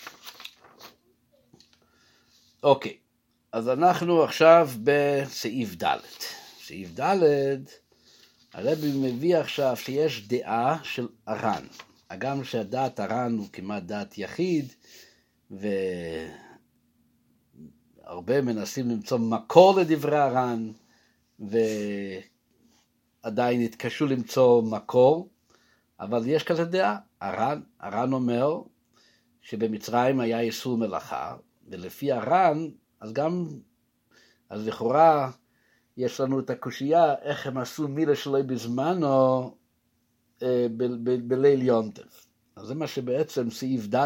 אוקיי, אז אנחנו עכשיו בסעיף ד'. סעיף ד', הרבי מביא עכשיו שיש דעה של הר"ן. הגם שהדעת הר"ן הוא כמעט דעת יחיד, והרבה מנסים למצוא מקור לדברי הר"ן, ועדיין התקשו למצוא מקור, אבל יש כזה דעה. הר"ן, הר"ן אומר שבמצרים היה איסור מלאכה, ולפי הר"ן, אז גם, אז לכאורה יש לנו את הקושייה, איך הם עשו מילה שלא בזמנו אה, ב- ב- בליל יונטף. אז זה מה שבעצם סעיף ד',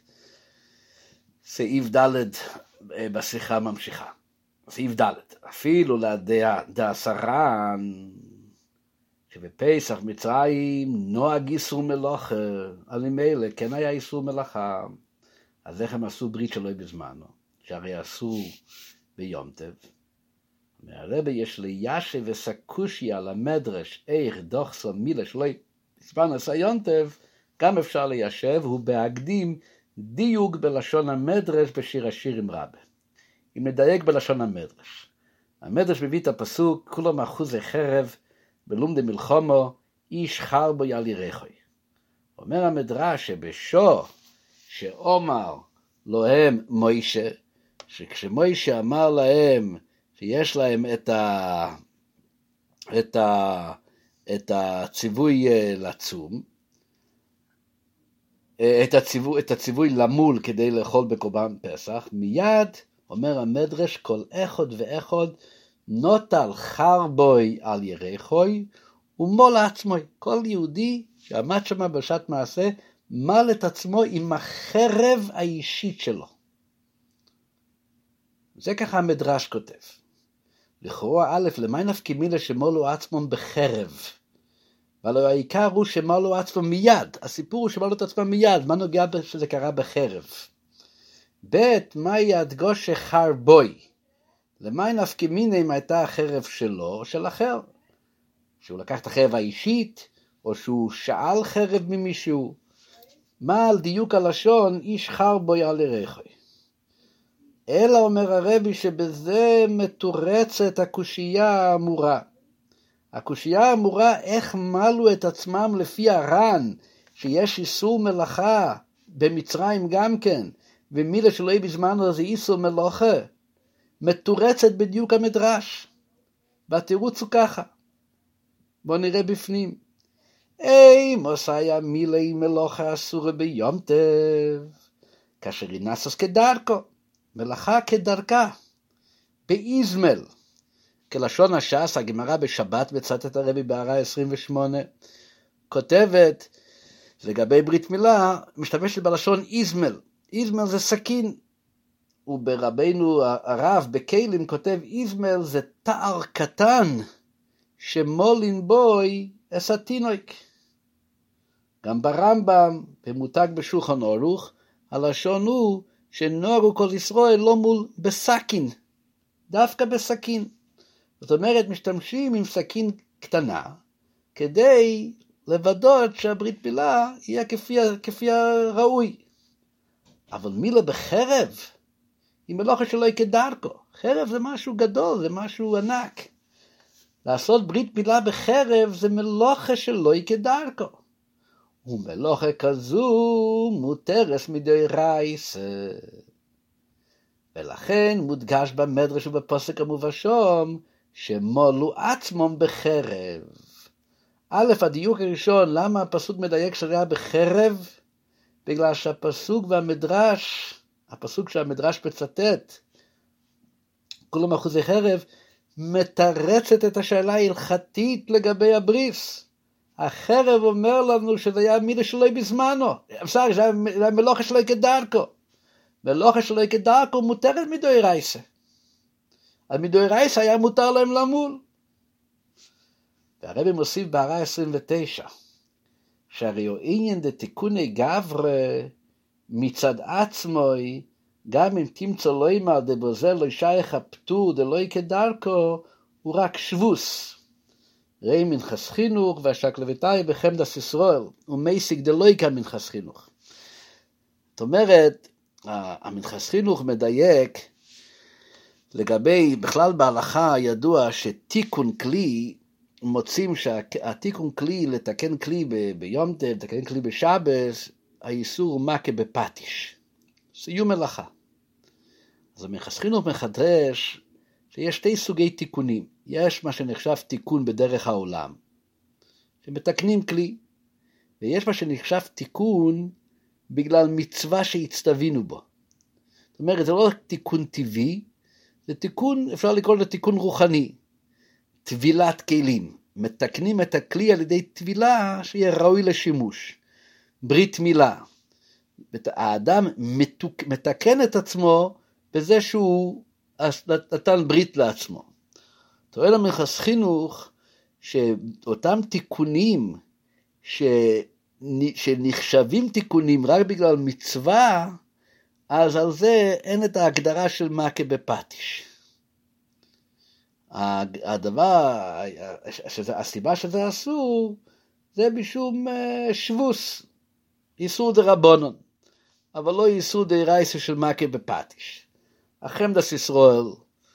סעיף ד' אה, בשיחה ממשיכה. סעיף ד', אפילו לדעס הר"ן, שבפסח מצרים נוהג איסור מלאכה, על ממילא כן היה איסור מלאכה, אז איך הם עשו ברית שלא בזמנו, שהרי עשו ביום טוב. מהרבי יש לישב וסקושי על המדרש, איך דוחסו מילה שלא בזמן הסיונטב, גם אפשר ליישב, הוא בהקדים דיוק בלשון המדרש בשיר השירים רבה. אם נדייק בלשון המדרש. המדרש מביא את הפסוק, כולם אחוזי חרב, בלום דמלחומו, איש חרבו יל ירחוי. אומר המדרש שבשו, שאומר להם מוישה, שכשמוישה אמר להם, שיש להם את ה את ה את הציווי לצום, את הציווי את הציווי למול כדי לאכול בקורבן פסח, מיד אומר המדרש כל אחד ואחד נוטל חרבוי על ירחוי ומול עצמו. כל יהודי שעמד שם בשעת מעשה מל את עצמו עם החרב האישית שלו. זה ככה המדרש כותב. לכאורה א', למי נפקא מינה שמולו עצמם בחרב? אבל העיקר הוא שמולו עצמם מיד. הסיפור הוא שמולו את עצמם מיד. מה נוגע שזה קרה בחרב? ב', מהי הדגוש חרבוי? למי נפקא מינה אם הייתה החרב שלו או של אחר? שהוא לקח את החרב האישית, או שהוא שאל חרב ממישהו? מה על דיוק הלשון איש חרבוי על ירחוי? אלא אומר הרבי שבזה מתורצת הקושייה האמורה. הקושייה האמורה איך מלו את עצמם לפי הר"ן, שיש איסור מלאכה במצרים גם כן, ומילה שלא יהיה בזמנו זה איסור מלאכה, מתורצת בדיוק המדרש. והתירוץ הוא ככה. בואו נראה בפנים. אי מוסאיה מילי מלאכה אסורה ביום טב, כאשר ינסוס כדרכו. מלאכה כדרכה, באיזמל, כלשון הש"ס, הגמרא בשבת בצטט הרבי בהערה עשרים ושמונה, כותבת, לגבי ברית מילה, משתמשת בלשון איזמל. איזמל זה סכין, וברבינו הרב בכלים כותב איזמל זה תער קטן, שמולין בוי אסתינויק. גם ברמב"ם, במותג בשולחן ערוך, הלשון הוא, שנוהגו כל ישראל לא מול בסכין, דווקא בסכין. זאת אומרת, משתמשים עם סכין קטנה, כדי לוודאות שהברית מילה יהיה כפי, כפי הראוי. אבל מילה בחרב, היא מלאכה שלא יהיה כדרכו. חרב זה משהו גדול, זה משהו ענק. לעשות ברית מילה בחרב זה מלאכה שלא יהיה כדרכו. ומלאכה כזו מותרס מדאורייתא. ולכן מודגש במדרש ובפסוק המובשום שמולו עצמם בחרב. א', הדיוק הראשון, למה הפסוק מדייק שהיה בחרב? בגלל שהפסוק והמדרש, הפסוק שהמדרש מצטט, כולם אחוזי חרב, מתרצת את השאלה ההלכתית לגבי הבריס. החרב אומר לנו שזה היה מילה שלא בזמנו. בסדר, זה היה מלאכה שלא כדרכו. מלאכה שלא כדרכו מותרת מדאורייתא. על מדאורייתא היה מותר להם למול. והרבי מוסיף בהערה עשרים ותשע, שהרי הוא עניין דתיקוני גברא מצד עצמוי, גם אם תמצא לא ימר דבוזל לא שייך הפטור דלא כדרכו, הוא רק שבוס. ראי מנחס חינוך והשקלביתאי בחמדס ישראל, ומייסיק דלויקה מנחס חינוך. זאת אומרת, המנחס חינוך מדייק לגבי, בכלל בהלכה ידוע שתיקון כלי, מוצאים שהתיקון כלי, לתקן כלי ב- ביום טב, לתקן כלי בשבס, האיסור הוא מכה בפטיש. סיום מלאכה. אז המנחס חינוך מחדש שיש שתי סוגי תיקונים. יש מה שנחשב תיקון בדרך העולם, שמתקנים כלי, ויש מה שנחשב תיקון בגלל מצווה שהצטווינו בו. זאת אומרת, זה לא תיקון טבעי, זה תיקון, אפשר לקרוא לזה תיקון רוחני, טבילת כלים. מתקנים את הכלי על ידי טבילה שיהיה ראוי לשימוש. ברית מילה. האדם מתוק, מתקן את עצמו בזה שהוא נתן ברית לעצמו. טוען המנחס חינוך שאותם תיקונים ש... שנחשבים תיקונים רק בגלל מצווה, אז על זה אין את ההגדרה של מכה בפטיש. הדבר, הסיבה שזה אסור, זה משום שבוס, איסור דרבנן, אבל לא איסור דרייסה של מכה בפטיש. החמדס ישראל,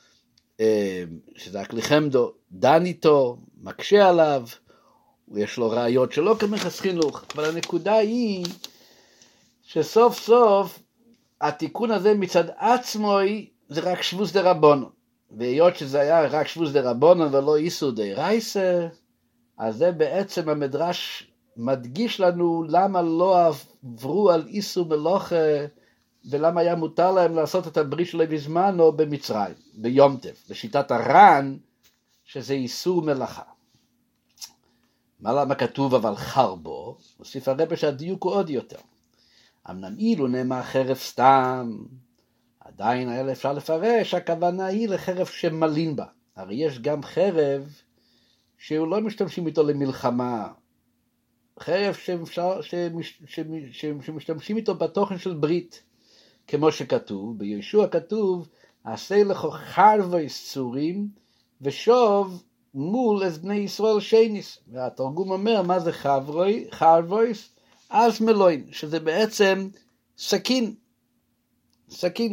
שזה הכלי חמדו, דן איתו, מקשה עליו, ויש לו ראיות שלא כמחס חינוך, אבל הנקודה היא, שסוף סוף, התיקון הזה מצד עצמו, זה רק שבוס דרבנן. והיות שזה היה רק שבוס דרבנן ולא איסור דרייסה, אז זה בעצם המדרש מדגיש לנו למה לא עברו על איסור מלוכה, ולמה היה מותר להם לעשות את הברית שלהם בזמנו במצרים, ביום טף, בשיטת הר"ן, שזה איסור מלאכה. מה למה כתוב אבל חרבו? מוסיף הרב שהדיוק הוא עוד יותר. אמנם אילו נאמר חרב סתם, עדיין היה אפשר לפרש, הכוונה היא לחרב שמלין בה. הרי יש גם חרב שהוא לא משתמשים איתו למלחמה, חרב שאפשר, שמש, שמש, שמשתמשים איתו בתוכן של ברית, כמו שכתוב, בישוע כתוב, עשה לך חרבויס צורים, ושוב מול את בני ישראל שייניס. והתרגום אומר, מה זה חרבוי, חרבויס? אז מלוין, שזה בעצם סכין, סכין.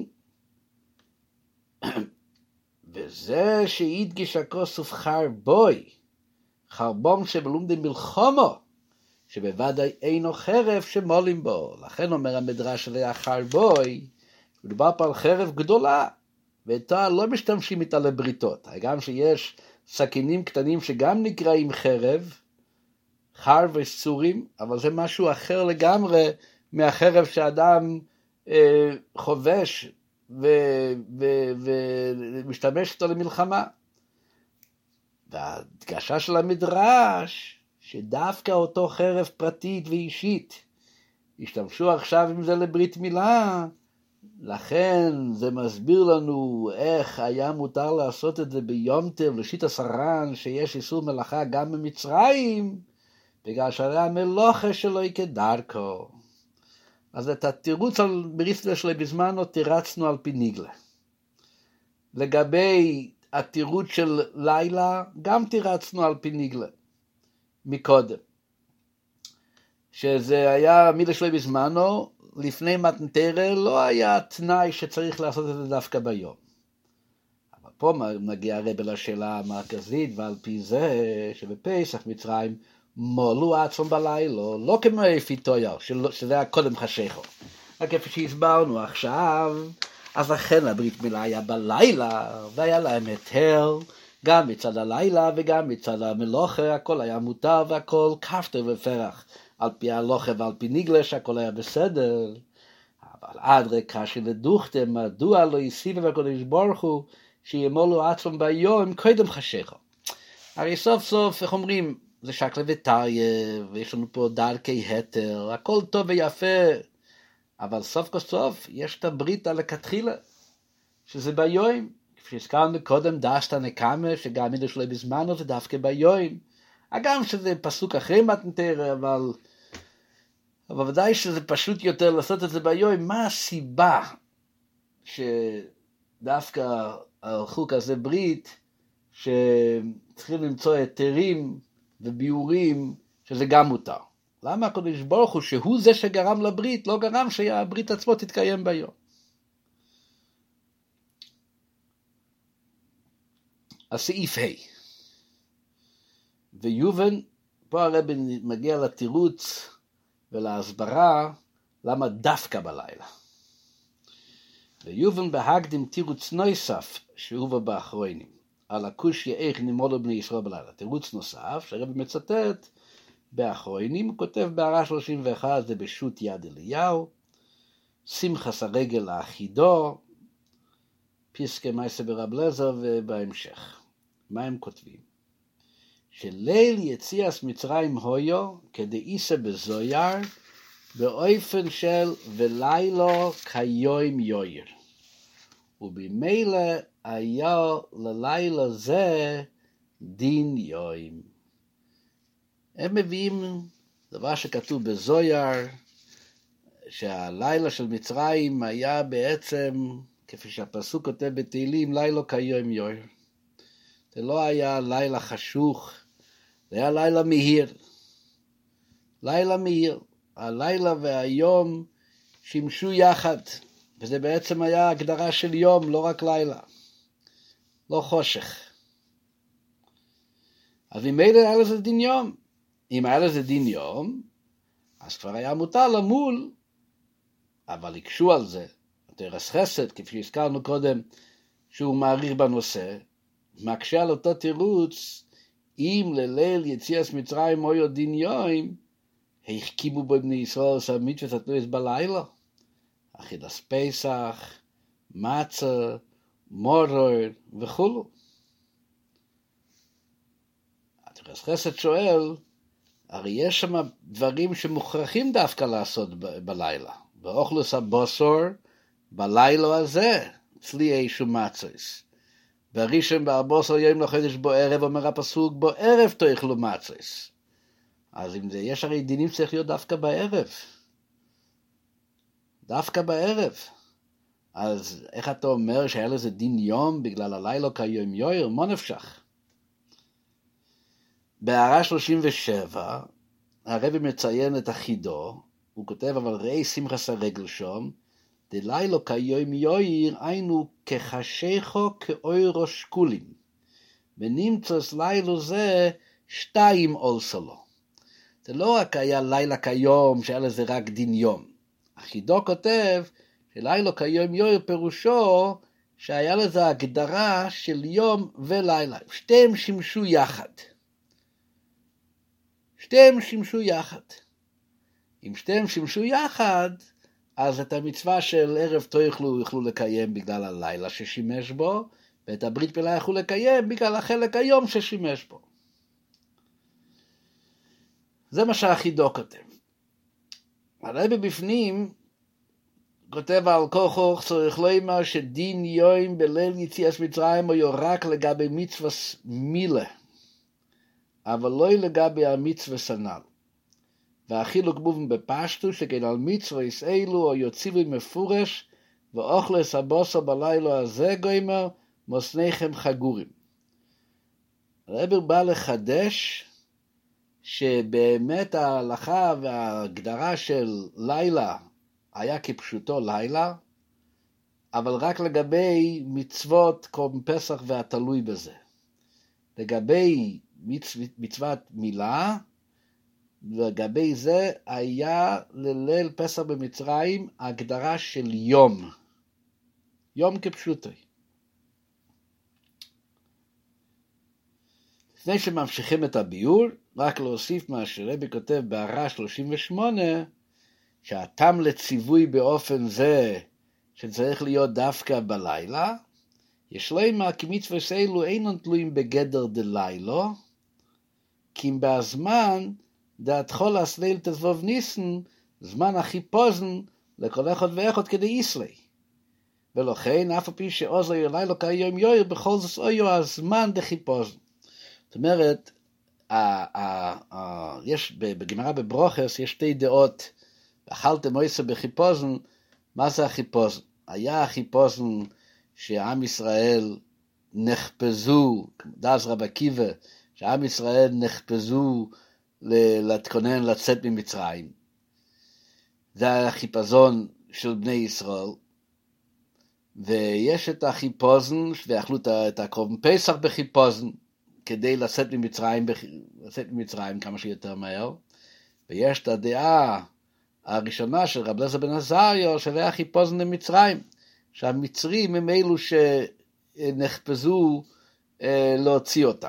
וזה שהדגיש הכוסוף חרבוי, חרבום שבלומדי מלחומו, שבוודאי אינו חרב שמולים בו. לכן אומר המדרש עליה חרבוי, מדובר פה על חרב גדולה, ואיתה לא משתמשים איתה לבריתות. גם שיש סכינים קטנים שגם נקראים חרב, חרב וסצורים, אבל זה משהו אחר לגמרי מהחרב שאדם אה, חובש ומשתמש איתו למלחמה. והדגשה של המדרש, שדווקא אותו חרב פרטית ואישית, השתמשו עכשיו עם זה לברית מילה, לכן זה מסביר לנו איך היה מותר לעשות את זה ביום טף, לשיטת הר"ן, שיש איסור מלאכה גם במצרים, בגלל שהרי המלוכה שלו היא כדרכו. אז את התירוץ על ברית מילה בזמנו תירצנו על פי ניגלה. לגבי התירוץ של לילה, גם תירצנו על פי ניגלה, מקודם. שזה היה מילה שלו בזמנו, לפני מתנתרא לא היה תנאי שצריך לעשות את זה דווקא ביום. אבל פה מגיע הרב לשאלה המרכזית, ועל פי זה שבפסח מצרים מולו עצום בלילה, לא כמו אפי טויר, שזה היה קודם חשיכו. רק איפה שהסברנו עכשיו, אז לכן הברית מילה היה בלילה, והיה להם היתר, גם מצד הלילה וגם מצד המלוכה, הכל היה מותר והכל כפתר ופרח. על פי הלוכה ועל פי ניגלש, הכל היה בסדר. אבל עד רקע שלדוכתם, מדוע לא יסיבה והקודש ברוך הוא, שימולו עצום ביום קודם חשיכו. הרי סוף סוף, איך אומרים, זה שקלה וטריה, ויש לנו פה דרכי היתר, הכל טוב ויפה, אבל סוף כל סוף יש את הברית על הכתחילה, שזה ביום, כפי שהזכרנו קודם, דשת נקמה, שגם מילה שלו בזמנו, זה דווקא ביום, הגם שזה פסוק אחרי מתנתרא, אבל, אבל ודאי שזה פשוט יותר לעשות את זה ביום. מה הסיבה שדווקא הלכו כזה ברית, שצריכים למצוא היתרים וביורים, שזה גם מותר? למה הקדוש ברוך הוא, שהוא זה שגרם לברית, לא גרם שהברית עצמו תתקיים ביום? הסעיף ה' ויובן, פה הרב מגיע לתירוץ ולהסברה למה דווקא בלילה. ויובן בהקדים תירוץ נוסף שהובא באחרונים, על הקושיה איך נימולו בני ישראל בלילה. תירוץ נוסף שהרב מצטט באחרונים, הוא כותב בהערה שלושים ואחת, זה בשו"ת יד אליהו, שמחת הרגל האחידו, פסקי מייסה ברב אליעזר ובהמשך. מה הם כותבים? שליל יציאת מצרים הויו כדאיסה בזויר באופן של ולילו כיום יויר, ובמילא היה ללילה זה דין יום. הם מביאים דבר שכתוב בזויר, שהלילה של מצרים היה בעצם, כפי שהפסוק כותב בתהילים, לילה כיום יויר. זה לא היה לילה חשוך, זה היה לילה מהיר. לילה מהיר. הלילה והיום שימשו יחד, וזה בעצם היה הגדרה של יום, לא רק לילה. לא חושך. אז ממילא היה לזה דין יום. אם היה לזה דין יום, אז כבר היה מותר למול, אבל יקשו על זה. תרס חסד, כפי שהזכרנו קודם, שהוא מעריך בנושא, מקשה על אותו תירוץ, אם לליל יציאת מצרים או יודין יום, החכימו בו בני ישראל עושה מצוות התלויס בלילה. אכילת פסח, מצה, מורור וכולו. תרס חסד שואל, הרי יש שם דברים שמוכרחים דווקא לעשות ב- בלילה. ואוכלוס הבוסור, בלילה הזה, אצלי אישו מצויס. והראשון בארבעשר יום לחודש בו ערב, אומר הפסוק, בו ערב תאכלו מצויס. אז אם זה, יש הרי דינים צריך להיות דווקא בערב. דווקא בערב. אז איך אתה אומר שהיה לזה דין יום בגלל הלילה כיום יויר? מה נפשך? בהערה שלושים ושבע, הרב מציין את החידו, הוא כותב, אבל ראי שמחס הרגל שום, דלילה כיום יויר היינו כחשיכו כאוירו שקולים, ונמצוס לילה זה שתיים אולסלו. זה לא רק היה לילה כיום שהיה לזה רק דין יום. החידו כותב שלילה כיום יויר פירושו שהיה לזה הגדרה של יום ולילה. שתיהם שימשו יחד. שתיהם שימשו יחד. אם שתיהם שימשו יחד, אז את המצווה של ערב תאכלו יוכלו לקיים בגלל הלילה ששימש בו, ואת הברית מילה יוכלו לקיים בגלל החלק היום ששימש בו. זה מה שהחידו כותב. הרבי בפנים כותב על כוחו, צריך לומר שדין יום בליל יציאת מצרים הוא רק לגבי מצווה מילה, אבל לא לגבי המצווה סנ"ל. והחילוק מובן בפשטו שכן על מצווה יסאלו או יוציבו מפורש, ואוכלס הבוסר בלילה הזה גוימר, מוסניכם חגורים. הרבי בא לחדש שבאמת ההלכה וההגדרה של לילה היה כפשוטו לילה, אבל רק לגבי מצוות כמו פסח והתלוי בזה. לגבי מצו, מצוות מילה, לגבי זה היה לליל פסח במצרים הגדרה של יום. יום כפשוטו. לפני שממשיכים את הביור, רק להוסיף מה שרבי כותב בהערה שלושים ושמונה, שהטעם לציווי באופן זה שצריך להיות דווקא בלילה, יש לומר כי מצוות אלו אינן תלויים בגדר דלילה, כי אם בזמן דעתכו הסליל תזבוב ניסן, זמן החיפוזן לכל אחד ואחד כדי יסלי. ולכן אף פי שעוז לילה לילה כיום יויר, בכל זאת אויו הזמן דחיפוזן. זאת אומרת, ה- ה- ה- יש בגמרא בברוכס יש שתי דעות, אכלתם מויסה בחיפוזן, מה זה החיפוזן? היה החיפוזן שעם ישראל נחפזו, דאז רב עקיבא, שעם ישראל נחפזו להתכונן לצאת ממצרים. זה היה החיפזון של בני ישראל, ויש את החיפוזן, ואכלו את הקרוב פסח בחיפוזן, כדי לצאת ממצרים, לצאת ממצרים כמה שיותר מהר, ויש את הדעה הראשונה של רב אליעזר בן עזריה, של היה חיפוזן למצרים, שהמצרים הם אלו שנחפזו להוציא אותם.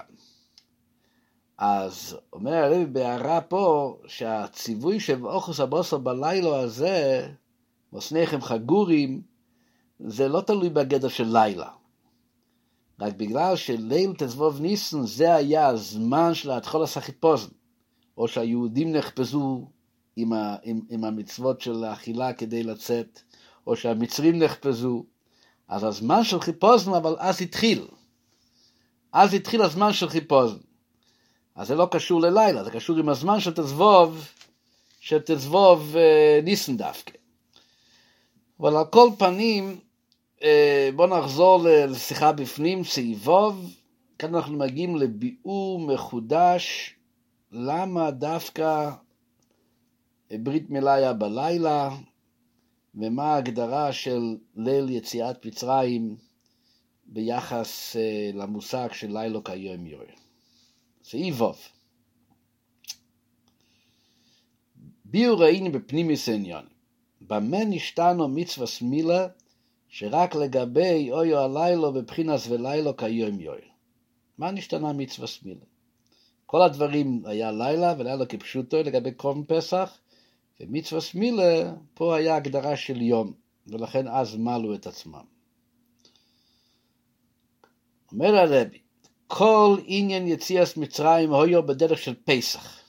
אז אומר הרבי בהערה פה, שהציווי של אוכלוס הבוסר בלילה הזה, מוסניכם חגורים, זה לא תלוי בגדר של לילה. רק בגלל שליל תזבוב ניסן זה היה הזמן של התחולת החיפוזן, או שהיהודים נחפזו עם, ה, עם, עם המצוות של האכילה כדי לצאת, או שהמצרים נחפזו, אז הזמן של חיפוזן, אבל אז התחיל. אז התחיל הזמן של חיפוזן. אז זה לא קשור ללילה, זה קשור עם הזמן של תזבוב, של תזבוב אה, ניסן דווקא. אבל על כל פנים, בוא נחזור לשיחה בפנים, סעיבוב, כאן אנחנו מגיעים לביאור מחודש, למה דווקא ברית מילה היה בלילה, ומה ההגדרה של ליל יציאת מצרים ביחס למושג של לילה כיום יום. סעיף ו' ביאור ראינו בפנימיוס העניין, במה נשתנו מצווה מילה שרק לגבי אויו הלילה בבחינס ולילה כיום יום. מה נשתנה מצווה מילה? כל הדברים היה לילה ולילה כפשוטו לגבי קורבן פסח, ומצווה מילה פה היה הגדרה של יום, ולכן אז מלו את עצמם. אומר הרבי, כל עניין יציאת מצרים היה בדרך של פסח.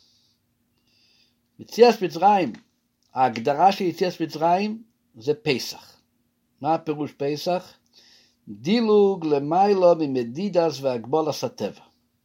יציאת מצרים, ההגדרה של יציאת מצרים זה פסח. מה הפירוש פסח? דילוג למיילו ממדידס והגבולס הטבע.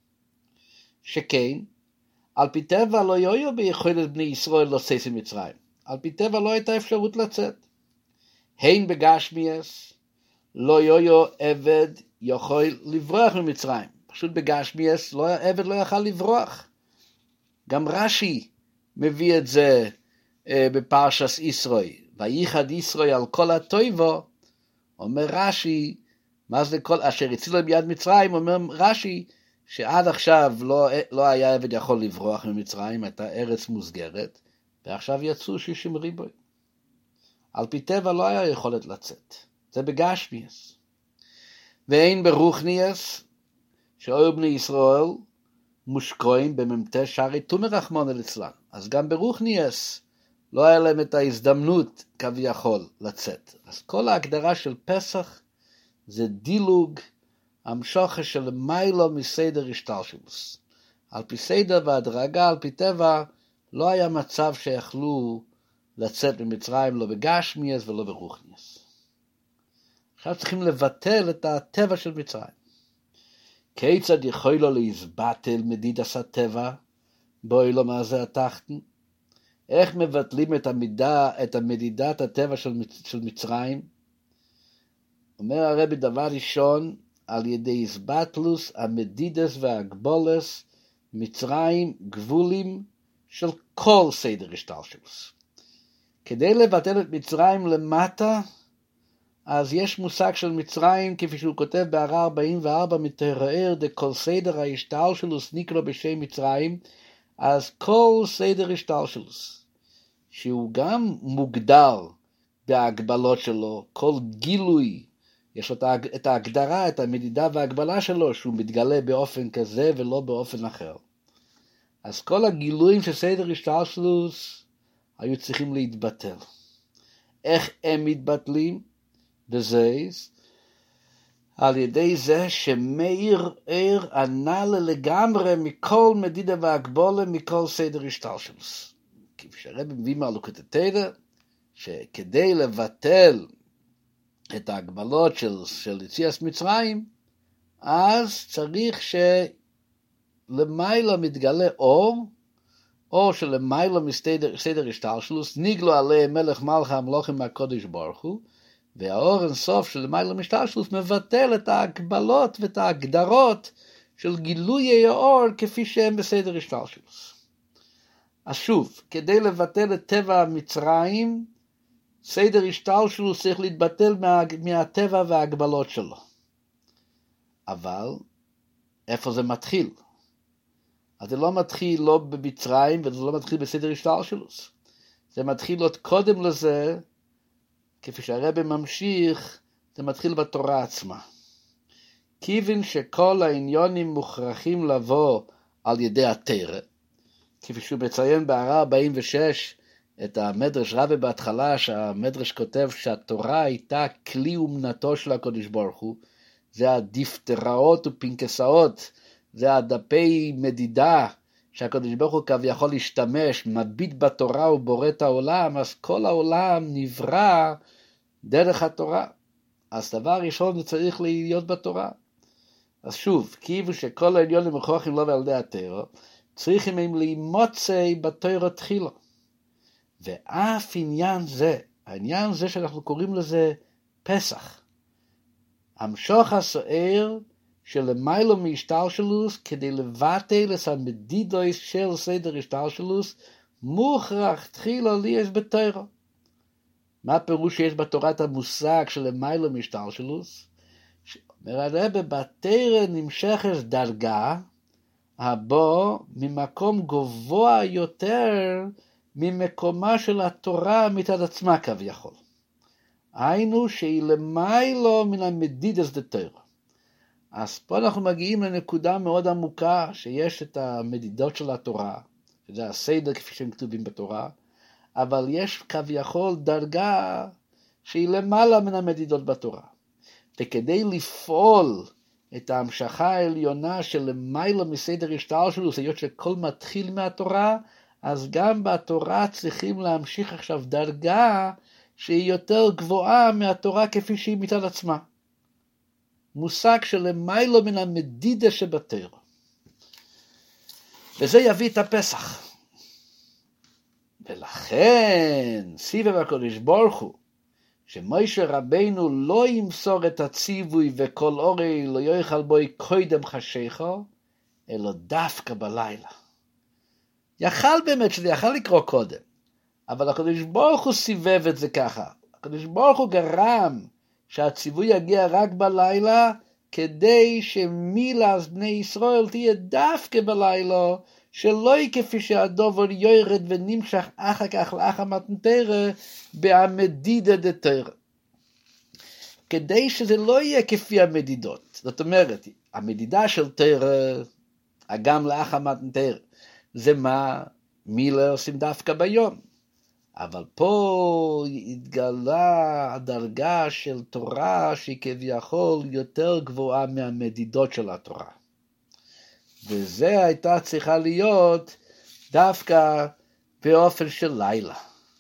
שכן, על פי טבע לא היו ביכולת בני ישראל לצאת ממצרים. על פי טבע לא הייתה אפשרות לצאת. הן בגשמיאס, לא היו עבד יכול לברוח ממצרים. פשוט בגשמיאס, לא, עבד לא יכל לברוח. גם רש"י מביא את זה אה, בפרשס ישראל. וייחד ישראל על כל הטויבו, אומר רש"י, מה זה כל אשר הצילו ביד מצרים, אומר רש"י, שעד עכשיו לא, לא היה עבד יכול לברוח ממצרים, הייתה ארץ מוסגרת, ועכשיו יצאו שישים ריבוי. על פי טבע לא היה יכולת לצאת. זה בגשמיאס. ואין ברוחניאס, שאוהב בני ישראל מושקעים בממתה שערי תומר רחמנא ליצלן. אז גם ברוחניאס לא היה להם את ההזדמנות כביכול לצאת. אז כל ההגדרה של פסח זה דילוג, המשוחה של מיילו מסדר השתלשלוס. על פי סדר והדרגה, על פי טבע, לא היה מצב שיכלו לצאת ממצרים, לא בגשמיאס ולא ברוחניאס. עכשיו צריכים לבטל את הטבע של מצרים. כיצד יכול לו להסבטל מדידת הטבע, בואי לו מה זה התחתן? איך מבטלים את המידה, את המדידת הטבע של, של מצרים? אומר הרבי דבר ראשון, על ידי הסבטלוס, המדידס והגבולס, מצרים גבולים של כל סדר השתלשלוס. כדי לבטל את מצרים למטה, אז יש מושג של מצרים, כפי שהוא כותב בהערה ארבעים וארבע, מתאר דכל סדר ההשתלשלוס נקרא בשם מצרים, אז כל סדר השתלשלוס, שהוא גם מוגדר בהגבלות שלו, כל גילוי, יש לו את ההגדרה, את המדידה וההגבלה שלו, שהוא מתגלה באופן כזה ולא באופן אחר. אז כל הגילויים של סדר השתלשלוס היו צריכים להתבטל. איך הם מתבטלים? בזה, על ידי זה שמאיר ער ענה לגמרי מכל מדידה והגבולה, מכל סדר השתלשלוס. כפי שהרבי מביא מהלוקות התורה, שכדי לבטל את ההגבלות של, של יציאת מצרים, אז צריך שלמעלה מתגלה אור, אור שלמעלה מסדר סדר השתלשלוס, נגלו עליהם מלך מלכי המלוכים מהקודש ברוך הוא, והאור אינסוף של למעלה משתלשלוס מבטל את ההגבלות ואת ההגדרות של גילוי האור כפי שהם בסדר השתלשלוס. אז שוב, כדי לבטל את טבע המצרים, סדר השתלשלוס צריך להתבטל מה, מהטבע וההגבלות שלו. אבל איפה זה מתחיל? אז זה לא מתחיל לא במצרים וזה לא מתחיל בסדר השתלשלוס. זה מתחיל עוד קודם לזה, כפי שהרבי ממשיך, זה מתחיל בתורה עצמה. כיוון שכל העניונים מוכרחים לבוא על ידי התורה, כפי שהוא מציין בהערה ארבעים ושש, את המדרש רבי בהתחלה, שהמדרש כותב שהתורה הייתה כלי ומנתו של הקדוש ברוך הוא, זה הדפטראות ופנקסאות, זה הדפי מדידה, שהקדוש ברוך הוא כביכול להשתמש, מביט בתורה ובורא את העולם, אז כל העולם נברא דרך התורה. אז דבר ראשון זה צריך להיות בתורה. אז שוב, כיוון שכל העליון למוכרחים לא ועל ידי התורה, צריכים הם להימוצא בתורה תחילה. ואף עניין זה, העניין זה שאנחנו קוראים לזה פסח. המשוך הסוער שלמיילו מהשתלשלוס, כדי לבטל את המדידות של סדר השתלשלוס, מוכרח תחילה ליאס בתורה. מה הפירוש שיש בתורת המושג שלמיילו מהשתלשלוס? אומר הרב, בתורה נמשכת דרגה, הבו ממקום גבוה יותר ממקומה של התורה מצד עצמה כביכול. היינו שהיא למיילו מן המדידס דתורה. אז פה אנחנו מגיעים לנקודה מאוד עמוקה, שיש את המדידות של התורה, שזה הסדר כפי שהם כתובים בתורה, אבל יש כביכול דרגה שהיא למעלה מן המדידות בתורה. וכדי לפעול את ההמשכה העליונה של למעלה מסדר השתלשלות, היות שכל מתחיל מהתורה, אז גם בתורה צריכים להמשיך עכשיו דרגה שהיא יותר גבוהה מהתורה כפי שהיא מצד עצמה. מושג של למעלה מן המדידה שבתורה. וזה יביא את הפסח. ולכן סיבב הקדוש ברוך הוא, שמשה רבינו לא ימסור את הציווי וכל אורי לא יאכל בוי קודם חשיכו, אלא דווקא בלילה. יכל באמת שזה יכל לקרוא קודם, אבל הקדוש ברוך הוא סיבב את זה ככה. הקדוש ברוך הוא גרם שהציווי יגיע רק בלילה, כדי שמילת בני ישראל תהיה דווקא בלילה, שלא יהיה כפי שהדובר יורד ונמשך אחר כך לאח המתנתרה בעמדידה דתרה. כדי שזה לא יהיה כפי המדידות. זאת אומרת, המדידה של תרה, גם לאח המתנתרה, זה מה מילה עושים דווקא ביום. אבל פה התגלה הדרגה של תורה שהיא כביכול יותר גבוהה מהמדידות של התורה. וזה הייתה צריכה להיות דווקא באופן של לילה.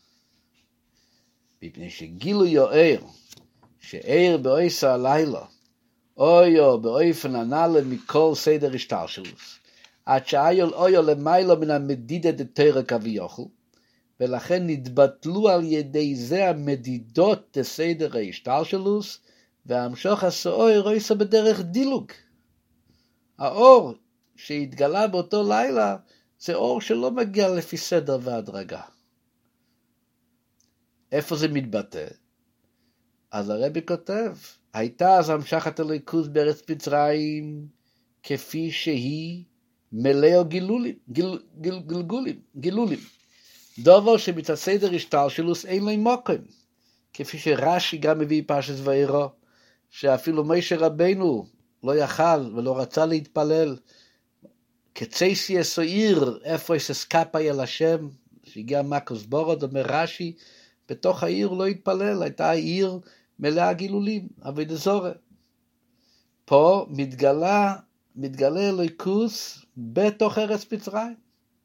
מפני שגילו יואר, שער באויס הלילה, אויו באופן הנעלה מכל סדר השתלשלות, עד שהיול אויו למיילו מן המדידה דתורה כביכול, ולכן נתבטלו על ידי זה המדידות דסדר ההשתלשלות, והמשוך הסאוי רויסה בדרך דילוג. האור שהתגלה באותו לילה, זה אור שלא מגיע לפי סדר והדרגה. איפה זה מתבטא? אז הרבי כותב, הייתה אז המשכת הליכוז בארץ מצרים, כפי שהיא מלאו גילולים, גיל, גיל, גלגולים, גילולים. דבר שמצד סדר השתלשלות אין לו מוקם, כפי שרש"י גם מביא פרשת וירא, שאפילו משה רבינו לא יכל ולא רצה להתפלל, כצייסי הסועיר, איפה יש אסקאפאי אל השם, שהגיע מקוס בורד, אומר רש"י, בתוך העיר לא התפלל, הייתה העיר מלאה גילולים, עבודה זרה. פה מתגלה, מתגלה אלוקוס בתוך ארץ מצרים.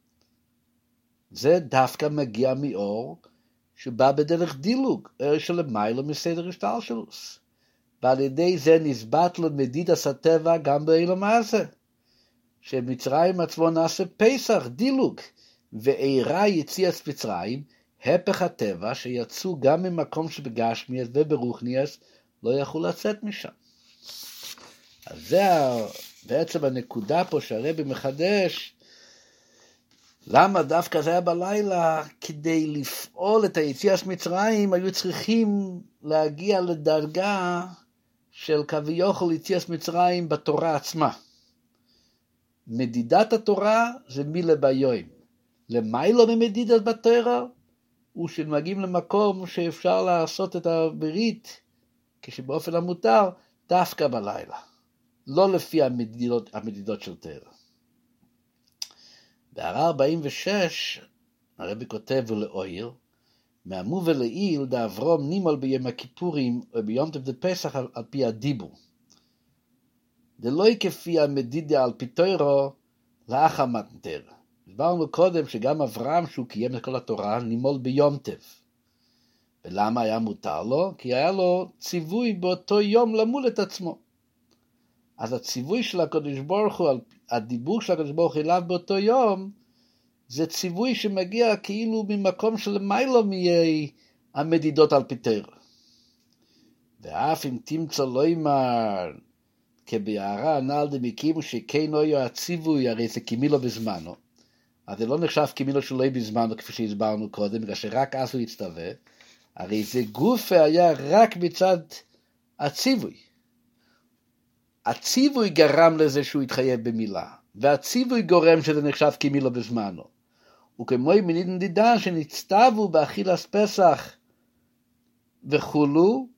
זה דווקא מגיע מאור, שבא בדרך דילוג, אור שלמיילו מסדר השתלשלות. ועל ידי זה נסבט למדידת הטבע גם בעולם הזה. שמצרים עצמו נעשה פסח, דילוג, ואירה יציאת מצרים, הפך הטבע שיצאו גם ממקום שבגשמיאס וברוחניאס לא יכלו לצאת משם. אז זה בעצם הנקודה פה שהרבי מחדש, למה דווקא זה היה בלילה? כדי לפעול את היציאת מצרים היו צריכים להגיע לדרגה של כביכול יציאת מצרים בתורה עצמה. מדידת התורה זה מילה ביום. למיילו ממדידת בתורה, הוא שמגיעים למקום שאפשר לעשות את הברית, כשבאופן המותר, דווקא בלילה. לא לפי המדידות, המדידות של תורה. בהערה ארבעים ושש, הרבי כותב ולאויר, מאמו ולעיל דאברום נימול ביום הכיפורים, או ביום ט"ו פסח על, על פי הדיבור. זה לא כפי המדידה על פי תורה לאח המתנתרה. הסברנו קודם שגם אברהם שהוא קיים את כל התורה נימול ביום ט"ו. ולמה היה מותר לו? כי היה לו ציווי באותו יום למול את עצמו. אז הציווי של הקדוש ברוך הוא, הדיבור של הקדוש ברוך הוא אליו באותו יום, זה ציווי שמגיע כאילו ממקום של מיילו מיהי המדידות על פי תורה. ואף אם תמצא לא אמר, כביערה הנ"ל דמקימו שכן אויו הציווי, הרי זה כמילו בזמנו. אז זה לא נחשב כמילו שלא בזמנו, כפי שהסברנו קודם, בגלל שרק אז הוא יצטווה. הרי זה גוף היה רק מצד הציווי. הציווי גרם לזה שהוא התחייב במילה, והציווי גורם שזה נחשב כמילו בזמנו. וכמו מנידן דידן שנצטוו באכילת פסח וכולו,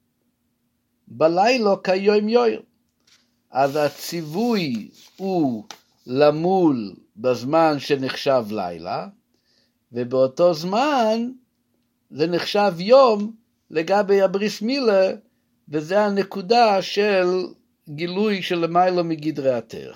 בלילה כיום יויר. אז הציווי הוא למול בזמן שנחשב לילה, ובאותו זמן זה נחשב יום לגבי הבריס מילה, וזה הנקודה של גילוי של למעלה מגדרי התר.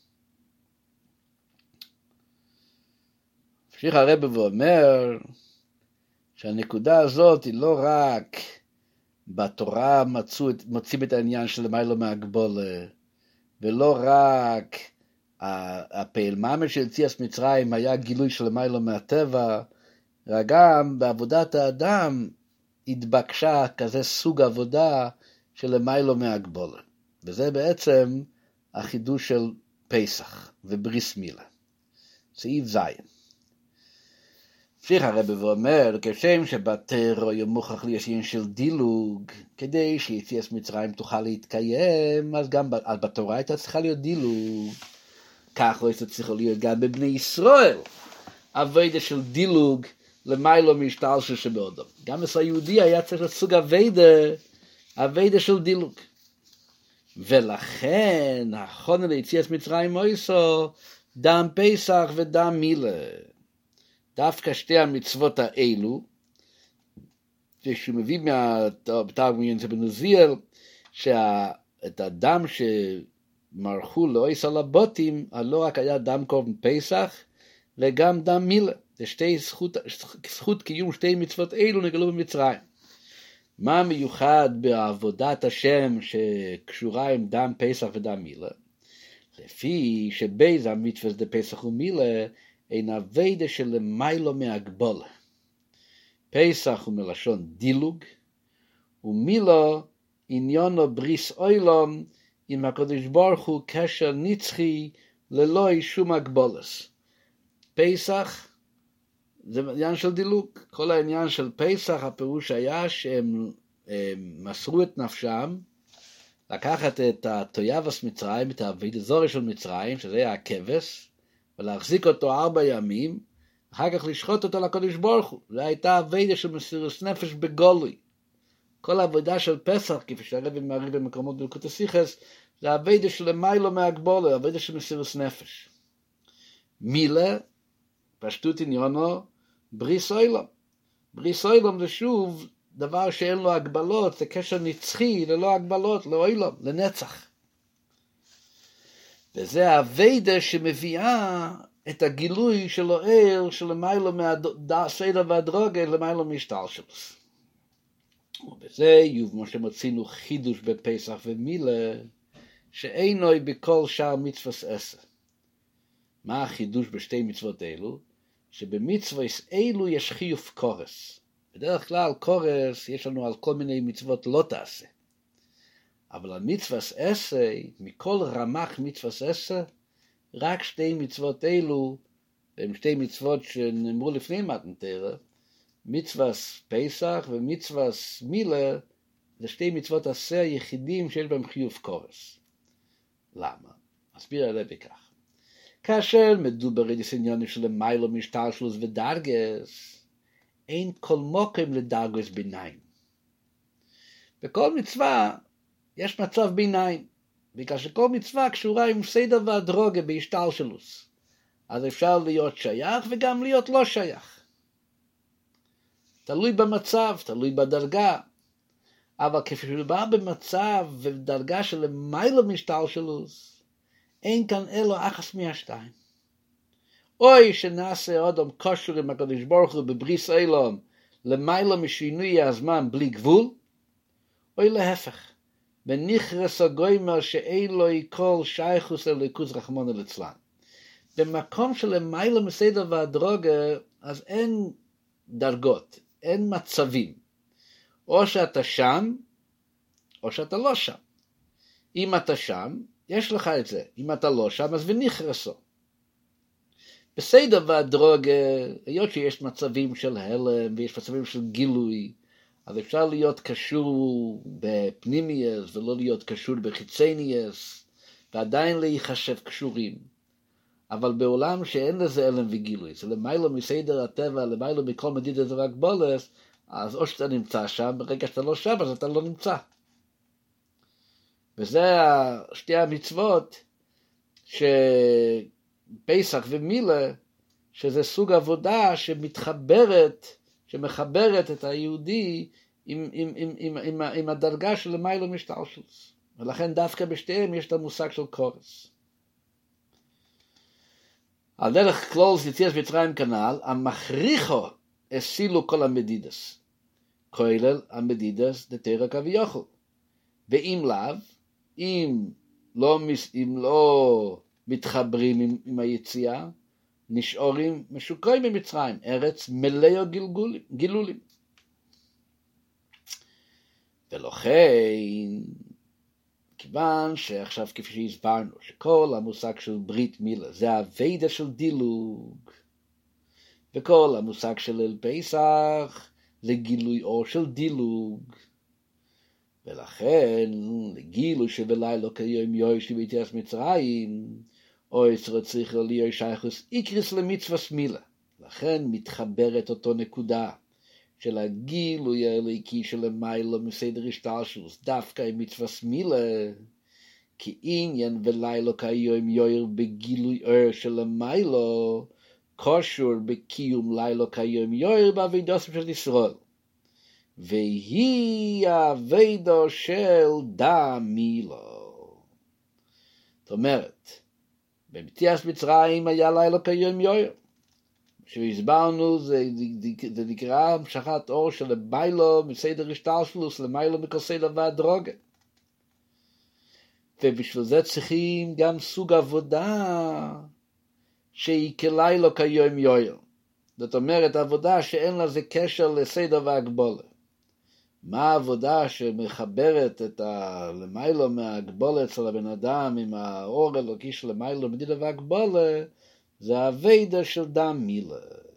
ממשיך הרב ואומר שהנקודה הזאת היא לא רק בתורה מצאו, מוצאים את העניין של למעלה מהגבולה, ולא רק הפעיל ממש של יציאת מצרים היה גילוי של למעלה מהטבע, אלא גם בעבודת האדם התבקשה כזה סוג עבודה של למעלה מהגבולה. וזה בעצם החידוש של פסח ובריס מילה. סעיף זין. ממשיך הרב ואומר, כשם שבתורה ימוכח לי עניין של דילוג, כדי שיציאת מצרים תוכל להתקיים, אז גם אז בתורה הייתה צריכה להיות דילוג. כך לא הייתה צריכה להיות גם בבני ישראל, עבודה של דילוג למעלה מהשתלשלות שבאדם. גם אצל היהודי היה צריך לסוג עבודה, עבודה של דילוג. ולכן הכנה ליציאת מצרים מויסו, דם פסח ודם מילה. דווקא שתי המצוות האלו, ושהוא מביא מהתרגום יונס בן עוזיאל, שאת הדם שמרחו לאויס על הבוטים, לא רק היה דם קורבן פסח, וגם דם מילה. זה שתי זכות, זכות קיום שתי מצוות אלו נגלו במצרים. מה מיוחד בעבודת השם שקשורה עם דם פסח ודם מילה? לפי שבייז המצוות דה פסח ומילה, אין עבודה של למיילו מהגבולה. פסח הוא מלשון דילוג, ומילו עניונו בריס אוילום, עם הקדוש ברוך הוא קשר נצחי ללא שום הגבולס. פסח זה עניין של דילוג. כל העניין של פסח, הפירוש היה שהם מסרו את נפשם, לקחת את התויבס מצרים, את העבודה זרה של מצרים, שזה היה הכבש, ולהחזיק אותו ארבע ימים, אחר כך לשחוט אותו לקדוש ברוך הוא. זו הייתה עבודה של מסירות נפש בגולוי. כל העבודה של פסח, כפי שהרב מעריך במקומות בליקוטי סיכס, זה עבודה של למיילו מהגבולה, עבודה של מסירות נפש. מילה, פשטות עניונו, בריס אוילום. בריס אוילום זה שוב דבר שאין לו הגבלות, זה קשר נצחי, ללא הגבלות, לאוילום, לנצח. וזה העבודה שמביאה את הגילוי של האור של למיילו מהסדר והדרוגה למיילו מהשתלשלות. ובזה יובן שמוצאינו חידוש בפסח ומילה, שאינו בכל שאר מצוות עשר. מה החידוש בשתי מצוות אלו? שבמצוות אלו יש חיוב קורס. בדרך כלל קורס יש לנו על כל מיני מצוות לא תעשה. אבל על מצוות עשר, מכל רמ"ח מצוות עשר, רק שתי מצוות אלו, הם שתי מצוות שנאמרו לפני מתן תורה, מצוות פסח ומצוות מילה, זה שתי מצוות עשר היחידים שיש בהם חיוב קורס. למה? אסביר עליה בכך. כאשר מדובר רדיס עניונים של למיילו משתלשלות ודרגס, אין כל מוקם לדרגס ביניים. בכל מצווה יש מצב ביניים, בגלל שכל מצווה קשורה עם סדר והדרוגה בהשתלשלות. אז אפשר להיות שייך וגם להיות לא שייך. תלוי במצב, תלוי בדרגה. אבל כשמדובר במצב ובדרגה של למיילו משתלשלות, אין כאן אלו אחס מהשתיים. אוי שנעשה אדם קשור עם הקדוש ברוך הוא בבריס אילום, למיילו משינוי הזמן בלי גבול, אוי להפך. ונכרס הגוימר שאלוהי כל שייכוס אלוקוס רחמנא ליצלן. במקום של למיילו מסדר והדרוגה, אז אין דרגות, אין מצבים. או שאתה שם, או שאתה לא שם. אם אתה שם, יש לך את זה. אם אתה לא שם, אז ונכרסו. בסדר והדרוג, היות שיש מצבים של הלם, ויש מצבים של גילוי, אז אפשר להיות קשור בפנימיוס, ולא להיות קשור בחיצניוס, ועדיין להיחשב קשורים. אבל בעולם שאין לזה הלם וגילוי, זה למיילו מסדר הטבע, למיילו מכל מדידה זה רק בולס, אז או שאתה נמצא שם, ברגע שאתה לא שם, אז אתה לא נמצא. וזה שתי המצוות, שפסח ומילה, שזה סוג עבודה שמתחברת, שמחברת את היהודי עם, עם, עם, עם, עם, עם הדרגה של למיילו משתלשלות. ולכן דווקא בשתיהם יש את המושג של קורס. על דרך כלל יציאת מצרים כנ"ל, המכריחו הסילו כל המדידס, כולל המדידס דתרא כביכול. ואם לאו, אם לא, אם לא מתחברים עם, עם היציאה, נשארים משוקרים במצרים, ארץ מלאו גלגולים, גילולים. ולכן, כיוון שעכשיו כפי שהסברנו, שכל המושג של ברית מילה, זה הווידה של דילוג, וכל המושג של אל פסח, זה גילוי אור של דילוג, ולכן, לגילוי שבלילה כיום יויש ביציאת מצרים, או יצר צריך להיות שייכוס איקריס למצווה מילה. לכן מתחברת אותו נקודה של הגילוי האלוקי של המילה מסדר השתלשלות, דווקא עם מצווה מילה, כי עניין ולילה כיום יויר בגילוי אור של המילה, קשור בקיום לילה כיום יויר בעבודות של ישראל. והיא העבודה של דמילו. זאת אומרת, ביציאת מצרים היה לילה כיום יויר. שהסברנו, זה, זה, זה נקרא המשכת אור של המיילו מסדר השתלשלות למיילו מכל סדר והדרוגה. ובשביל זה צריכים גם סוג עבודה שהיא כלילה כיום יויר. זאת אומרת, עבודה שאין לזה קשר לסדר והגבולה. מה העבודה שמחברת את הלמיילו מהגבולה אצל הבן אדם עם האור אלוקי של המיילו מדידה והגבולה? זה הווידה של דם מילה.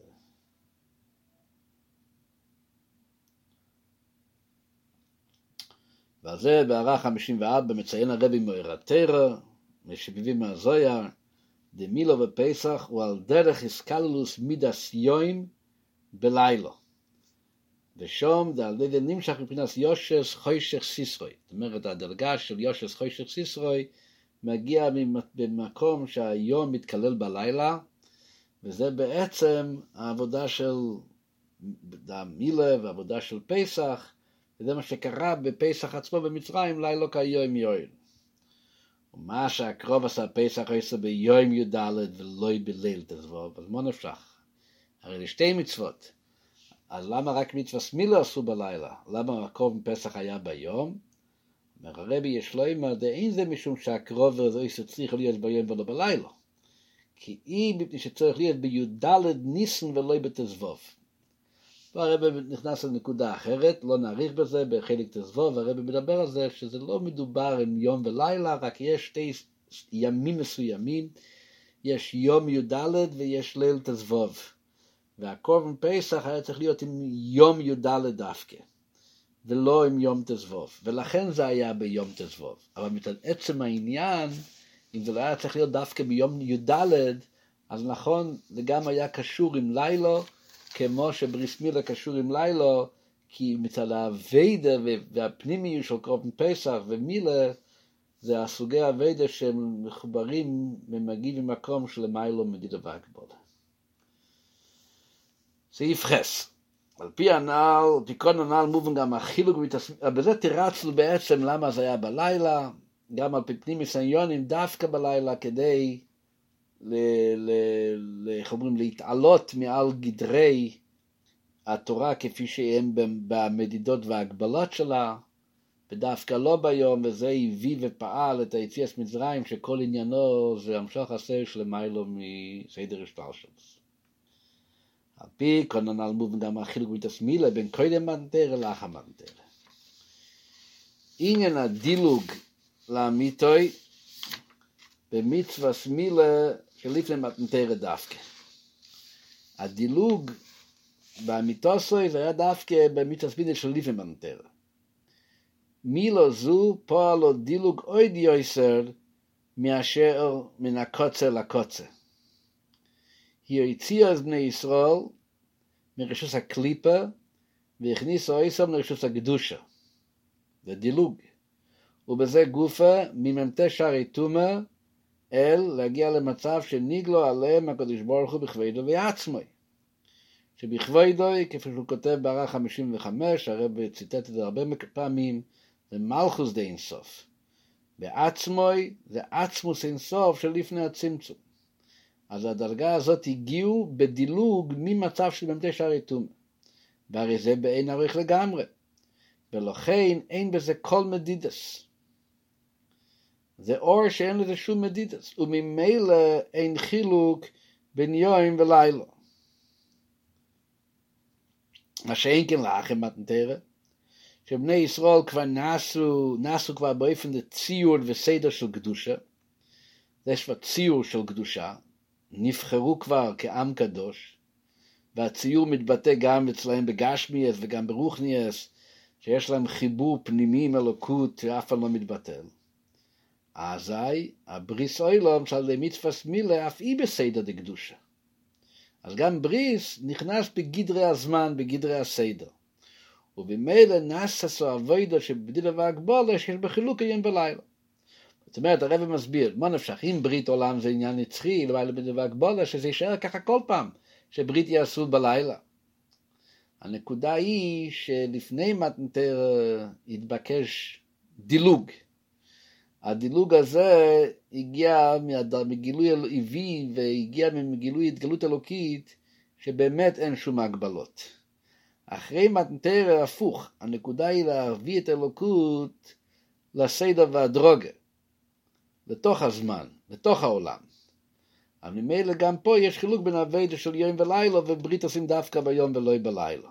ועל זה בהערה חמישים וארבע מציין הרבי מאיר התורה, משביבים מהזויר, דמילו ופסח הוא על דרך הסקללוס מידס יוים בלילה. ושום זה על ידי נמשך מבחינת יושס חוישך סיסרוי. זאת אומרת, הדרגה של יושס חוישך סיסרוי מגיע במקום שהיום מתקלל בלילה, וזה בעצם העבודה של מילה והעבודה של פסח, וזה מה שקרה בפסח עצמו במצרים, לילה כיום יויר. ומה שהקרוב עשה פסח עשה ביום י"ד ולא בליל תזבוב, אז מה נפשך? הרי לשתי מצוות. אז למה רק מצווה מילה עשו בלילה? למה הקרוב מפסח היה ביום? אומר הרבי יש לו אמר, דאין זה משום שהקרוב הזה צריך להיות ביום ולא בלילה. כי אם מפני שצריך להיות בי"ד ניסן ולא בתזבוב. והרבי נכנס לנקודה אחרת, לא נאריך בזה בחלק תזבוב, והרבי מדבר על זה שזה לא מדובר עם יום ולילה, רק יש שתי ימים מסוימים, יש יום י"ד ויש ליל תזבוב. והקורבן פסח היה צריך להיות עם יום י"ד דווקא, ולא עם יום תזבוב. ולכן זה היה ביום תזבוב. אבל מצד עצם העניין, אם זה לא היה צריך להיות דווקא ביום י"ד, אז נכון, זה גם היה קשור עם לילה, כמו שבריס מילה קשור עם לילה, כי מצד הווידה והפנימיות של קורבן פסח ומילה, זה הסוגי הווידה שהם מחוברים ומגיעים ממקום של מיילו מדידה והגבולה. סעיף חס. על פי הנעל, על פי כל הנעל מובן גם החילוק, בזה תירצנו בעצם למה זה היה בלילה, גם על פי פנים מסניונים דווקא בלילה, כדי ל, ל, ל, אומרים, להתעלות מעל גדרי התורה כפי שהם במדידות וההגבלות שלה, ודווקא לא ביום, וזה הביא ופעל את היציאת מצרים, שכל עניינו זה המשך עשה שלמיילו מסדר השתלשלות. על פי כל הנ"ל מובן גם החילוק בתסמילה בין קודם מתנתרא לאחר מתנתרא. עניין הדילוג לאמיתוי במצווה סמילה שלפני מתנתרת דווקא. הדילוג באמיתוסוי זה היה דווקא במצווה סמילה שלפני מתנתרת. מילו זו פועלו דילוג עוד יויסר מאשר מן הקוצה לקוצה. היא הציעה את בני ישראל מרשוס הקליפה והכניסו איסם לרשוס הקדושה. זה דילוג. ובזה גופה מממתי שערי תומה אל להגיע למצב שניגלו עליהם הקדוש ברוך הוא בכבודו ועצמוי. שבכבודו, כפי שהוא כותב בערך חמישים וחמש, הרב ציטט את זה הרבה פעמים, זה מלכוס דה אינסוף. בעצמוי זה עצמוס אינסוף של לפני הצמצום. אז הדרגה הזאת הגיעו בדילוג ממצב של ממתי שערי תומה. והרי זה באין ערך לגמרי. ולכן אין בזה כל מדידס. זה אור שאין לזה שום מדידס. וממילא אין חילוק בין יום ולילה. מה שאין כן לאחר מתנתרת. שבני ישראל כבר נעשו, נעשו כבר באופן ציור וסדר של קדושה. זה כבר ציור של קדושה. נבחרו כבר כעם קדוש. והציור מתבטא גם אצלהם בגשמיאס וגם ברוחניאס, שיש להם חיבור פנימי עם אלוקות שאף פעם לא מתבטל. אזי, הבריס אוילום של מצווה סמילה אף היא בסדר דקדושה. אז גם בריס נכנס בגדרי הזמן, בגדרי הסדר. ובמילא נעשה עבודה שבדילה והגבולה שיש בחילוק היום בלילה. זאת אומרת, הרב מסביר, מה נפשך, אם ברית עולם זה עניין נצחי, בדילה והגבולה, שזה יישאר ככה כל פעם, שברית יעשו בלילה. הנקודה היא שלפני מתנתרת התבקש דילוג. הדילוג הזה הגיע מגילוי אלוהי והגיע מגילוי התגלות אלוקית שבאמת אין שום הגבלות. אחרי מתנתרת הפוך, הנקודה היא להביא את אלוקות לסדר והדרוגה, לתוך הזמן, לתוך העולם. אבל ממילא גם פה יש חילוק בין העבודה של יום ולילה, וברית עושים דווקא ביום ולא בלילה.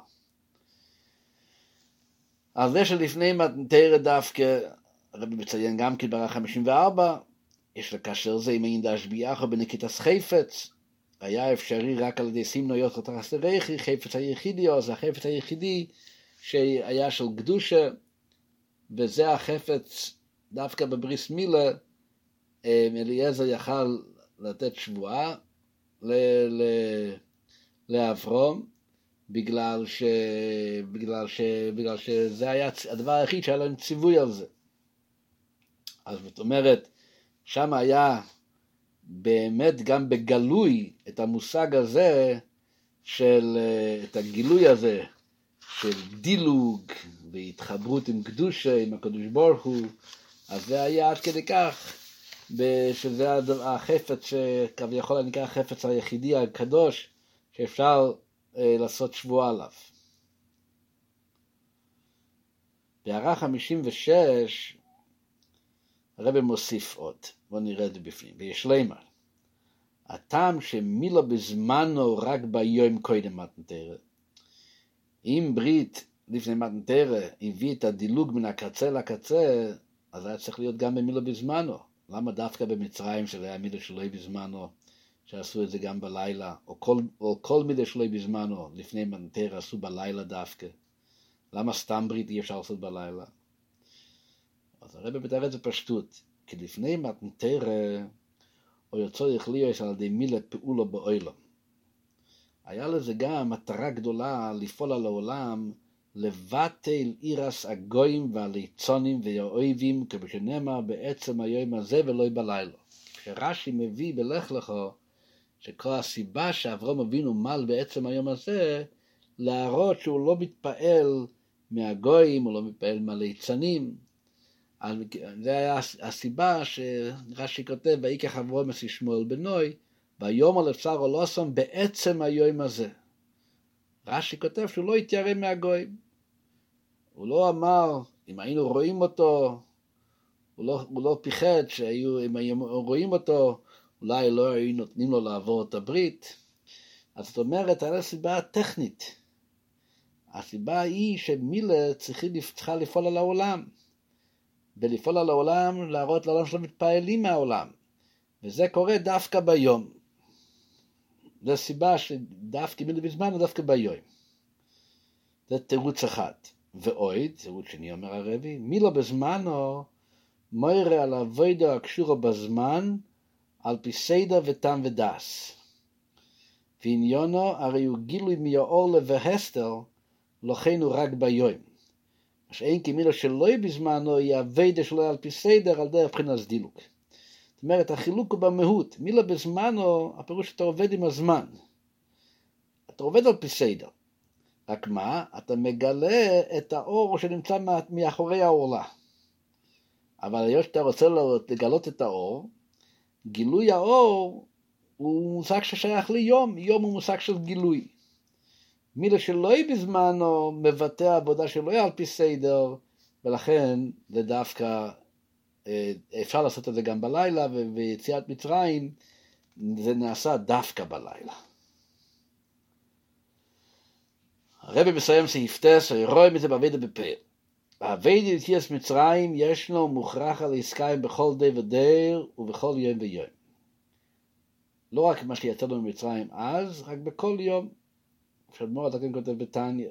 אז זה שלפני מתנתרת דווקא, הרבי מציין גם כי ברח חמישים וארבע, יש לקשר זה עם אינדש ביחד בנקיטס חפץ, היה אפשרי רק על ידי סימנו יוצר תרס לרחי, חפץ היחידי, או זה החפץ היחידי שהיה של קדושה, וזה החפץ דווקא בבריס מילה, אליעזר יכל לתת שבועה ל- ל- לאברום, בגלל ש... בגלל ש... בגלל שזה היה הדבר היחיד שהיה להם ציווי על זה. אז זאת אומרת, שם היה באמת גם בגלוי את המושג הזה של, את הגילוי הזה של דילוג והתחברות עם קדושה, עם הקדוש ברוך הוא. אז זה היה עד כדי כך שזה החפץ שכביכול נקרא החפץ היחידי הקדוש שאפשר אה, לעשות שבועה עליו. בהערה חמישים ושש הרב מוסיף עוד, בוא נראה את זה בפנים, ויש לימה. הטעם שמילה בזמנו רק ביום קודם מתנתרת. אם ברית לפני מתנתרת הביא את הדילוג מן הקצה לקצה, אז היה צריך להיות גם במילה בזמנו. למה דווקא במצרים שזה היה מילה שלא בזמנו, שעשו את זה גם בלילה, או כל, או כל מילה שלא בזמנו, לפני מתנתרת עשו בלילה דווקא. למה סתם ברית אי אפשר לעשות בלילה? אז הרב מתאר את זה פשטות, כי לפני מתנתרת, או יוצא יכליוס על ידי מילה פעולה בעולם. היה לזה גם מטרה גדולה לפעול על העולם, לבטל אירס הגויים והליצונים והאויבים, כמו שנאמר בעצם היום הזה ולא בלילה. כשרש"י מביא בלך לך, שכל הסיבה שאברהם אבינו מל בעצם היום הזה, להראות שהוא לא מתפעל מהגויים, הוא לא מתפעל מהליצנים. זה היה הסיבה שרש"י כותב, ויקח אברהם את ישמעאל בנוי, ויאמר לבשרו לא שם בעצם היום הזה. רש"י כותב שהוא לא התיירא מהגויים. הוא לא אמר, אם היינו רואים אותו, הוא לא, הוא לא פיחד שאם היינו רואים אותו, אולי לא היו נותנים לו לעבור את הברית. אז זאת אומרת, היה סיבה טכנית. הסיבה היא שמילה צריכה לפעול על העולם. ולפעול על העולם, להראות לעולם שלא מתפעלים מהעולם. וזה קורה דווקא ביום. זו סיבה שדווקא מילה בזמן הוא דווקא ביום. זה תירוץ אחד. ועוד, תירוץ שני אומר הרבי, מילה בזמנו מוירה על עבודה הקשורה בזמן, על פי סדר וטעם ודס. ועניונו הרי הוא גילוי מהאור והסתר, לכן הוא רק ביום. מה שאין כמילה שלא יהיה בזמנו, היא עבודה שלו על פי סדר, על דרך בחינת דילוק. זאת אומרת, החילוק הוא במהות. מילה בזמנו, הפירוש שאתה עובד עם הזמן. אתה עובד על פי סדר. רק מה? אתה מגלה את האור שנמצא מאחורי העורלה. אבל היום שאתה רוצה לגלות את האור, גילוי האור הוא מושג ששייך ליום. יום הוא מושג של גילוי. מילה שלא יהיה בזמנו מבטא עבודה שלא יהיה על פי סדר, ולכן זה דווקא, אפשר לעשות את זה גם בלילה, ויציאת מצרים זה נעשה דווקא בלילה. הרבי מסיים סעיף תשע, רואה מזה בעבודה בפעל. העבודה יציאת מצרים ישנו מוכרח על עסקיים בכל די ודר ובכל יום ויום. לא רק מה שיצאנו ממצרים אז, רק בכל יום. שאדמו"ר הזקן כותב בתניא,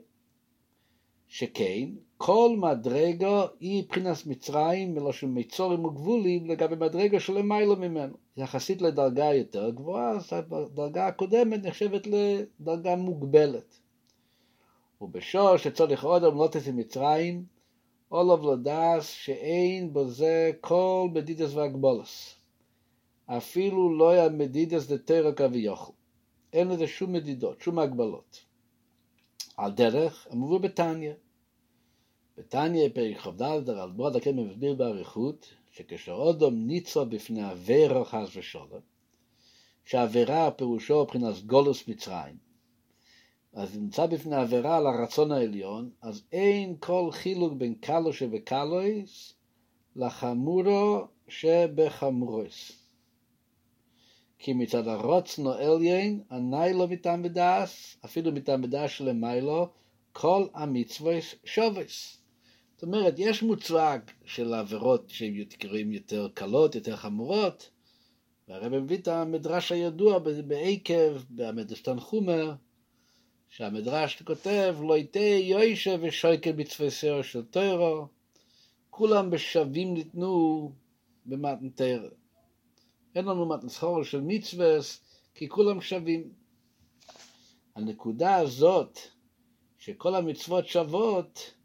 שכן, כל מדרגה היא מבחינת מצרים, מלשון מצורים וגבולים, לגבי מדרגה שלמיילו ממנו. יחסית לדרגה יותר גבוהה, אז הדרגה הקודמת נחשבת לדרגה מוגבלת. ובשור שצריך עוד המלוטת עם מצרים, עולב לדעת שאין בזה כל מדידס והגבולס. אפילו לא היה מדידס דתרא כביכול. אין לזה שום מדידות, שום הגבלות. על דרך, המובא בתניא. בתניא, פרק כ"ד, האדמו"ר הזקן מסביר באריכות, שכשאדם ניצב בפני עבירה חס ושלום, שהעבירה פירושו מבחינת גולוס מצרים, אז נמצא בפני עבירה על הרצון העליון, אז אין כל חילוק בין קלו שבקלויס לחמורו שבחמורוס. כי מצד הרוצנו עליין, עני לו מטעם בדס, אפילו מטעם בדס שלמיילו, כל המצוות שובס. זאת אומרת, יש מוצג של העבירות שקוראים יותר קלות, יותר חמורות, והרבי מביא את המדרש הידוע בעקב, במדרש תנחומר, שהמדרש כותב, לא יתה יוישה ושויקה בצפסר של תוירו, כולם בשווים ניתנו במתן תוירו. אין לנו מתן שכר של מצוות, כי כולם שווים. הנקודה הזאת, שכל המצוות שוות,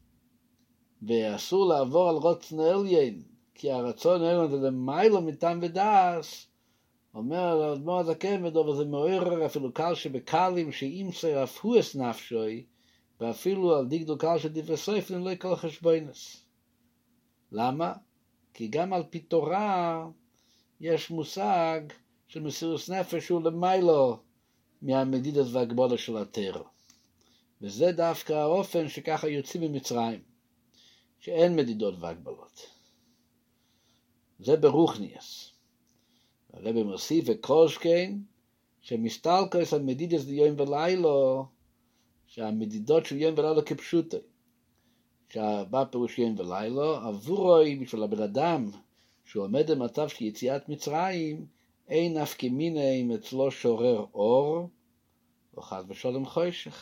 ואסור לעבור על רוצן עליין, כי הרצון העליון זה למיילו מטעם ודס, אומר האדמו"ר הזקן, וזה מעורר אפילו קל שבקלים שאימצא אף הוא אס נפשוי, ואפילו על דגדול קל שדברי סופרים לא יקל חשבונס. למה? כי גם על פי תורה יש מושג של מסירות נפש שהוא למיילו מהמדידות והגבולה של התורה. וזה דווקא האופן שככה יוצאים ממצרים, שאין מדידות והגבלות. זה ברוכניאס. הרבי מוסיף וקושכן, שמסתלקוס על מדידות יום ולילו, שהמדידות של יום ולילו כפשוטו. שהבא פירוש יום ולילו, עבורוי בשביל הבן אדם, שהוא עומד במצב של יציאת מצרים, אין נפקא מינה אם אצלו שורר אור, או חס ושלום חושך.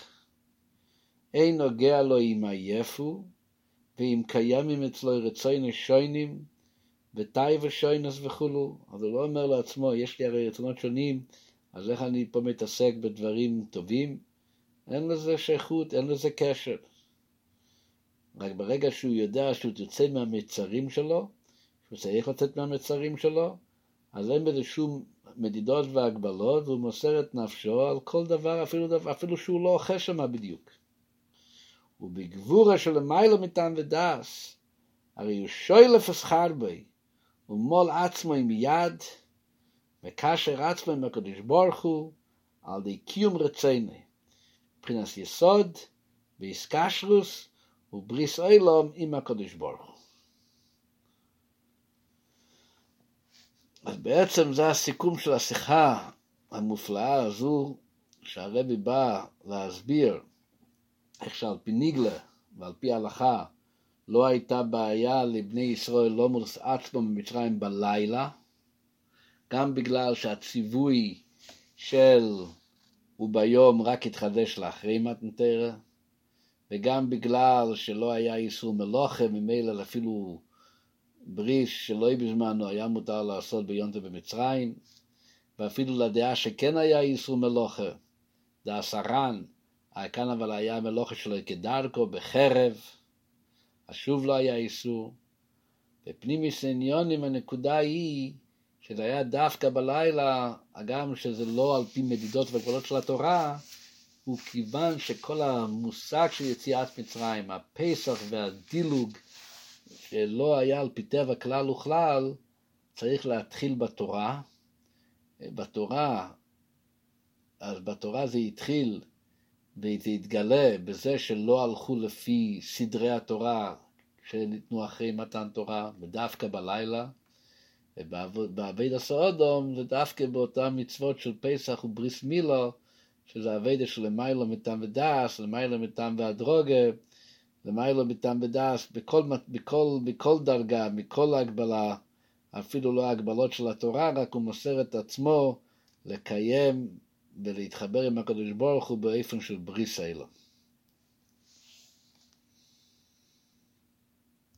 אין נוגע לו אם עייפו, ואם קיימים אצלו רצונות שונים, ותאי ושוינס וכולו. אז הוא לא אומר לעצמו, יש לי הרי רצונות שונים, אז איך אני פה מתעסק בדברים טובים? אין לזה שייכות, אין לזה קשר. רק ברגע שהוא יודע שהוא יוצא מהמצרים שלו, שהוא צריך לצאת מהמצרים שלו, אז אין בזה שום מדידות והגבלות, והוא מוסר את נפשו על כל דבר, אפילו, דבר, אפילו שהוא לא אוכל שמה בדיוק. ובגבורה של מיילו מטעם ודס, הרי הוא שוילף אסחר בי, ומול עצמו עם יד, וקשר עצמו עם הקדוש ברוך הוא, על די קיום רציני, מבחינת יסוד, ואיסקשרוס, ובריס אילום עם הקדוש ברוך הוא. אז בעצם זה הסיכום של השיחה המופלאה הזו, שהרבי בא להסביר איך שעל פי ניגלה ועל פי הלכה לא הייתה בעיה לבני ישראל לא מוס עצמו במצרים בלילה, גם בגלל שהציווי של וביום רק התחדש לאחרי מתן תורה, וגם בגלל שלא היה איסור מלוכה, ממילא אפילו בריס שלא בזמנו היה מותר לעשות ביונטו במצרים, ואפילו לדעה שכן היה איסור מלוכה, דעה סרן, כאן אבל היה מלוכה שלו כדרכו בחרב, אז שוב לא היה איסור. בפנימיס עניונים הנקודה היא שזה היה דווקא בלילה, גם שזה לא על פי מדידות וגבולות של התורה, הוא כיוון שכל המושג של יציאת מצרים, הפסח והדילוג, שלא היה על פי טבע כלל וכלל, צריך להתחיל בתורה. בתורה, אז בתורה זה התחיל, וזה התגלה בזה שלא הלכו לפי סדרי התורה שניתנו אחרי מתן תורה, ודווקא בלילה, ובעבודה סעודום זה דווקא באותן מצוות של פסח ובריס מילה, שזה עבודה של למיילו מטעם ודס, למיילו מטעם והדרוגה, למיילו מטעם ודס, בכל, בכל, בכל דרגה, מכל ההגבלה, אפילו לא ההגבלות של התורה, רק הוא מוסר את עצמו לקיים ולהתחבר עם הקדוש ברוך הוא באופן של בריס אלה.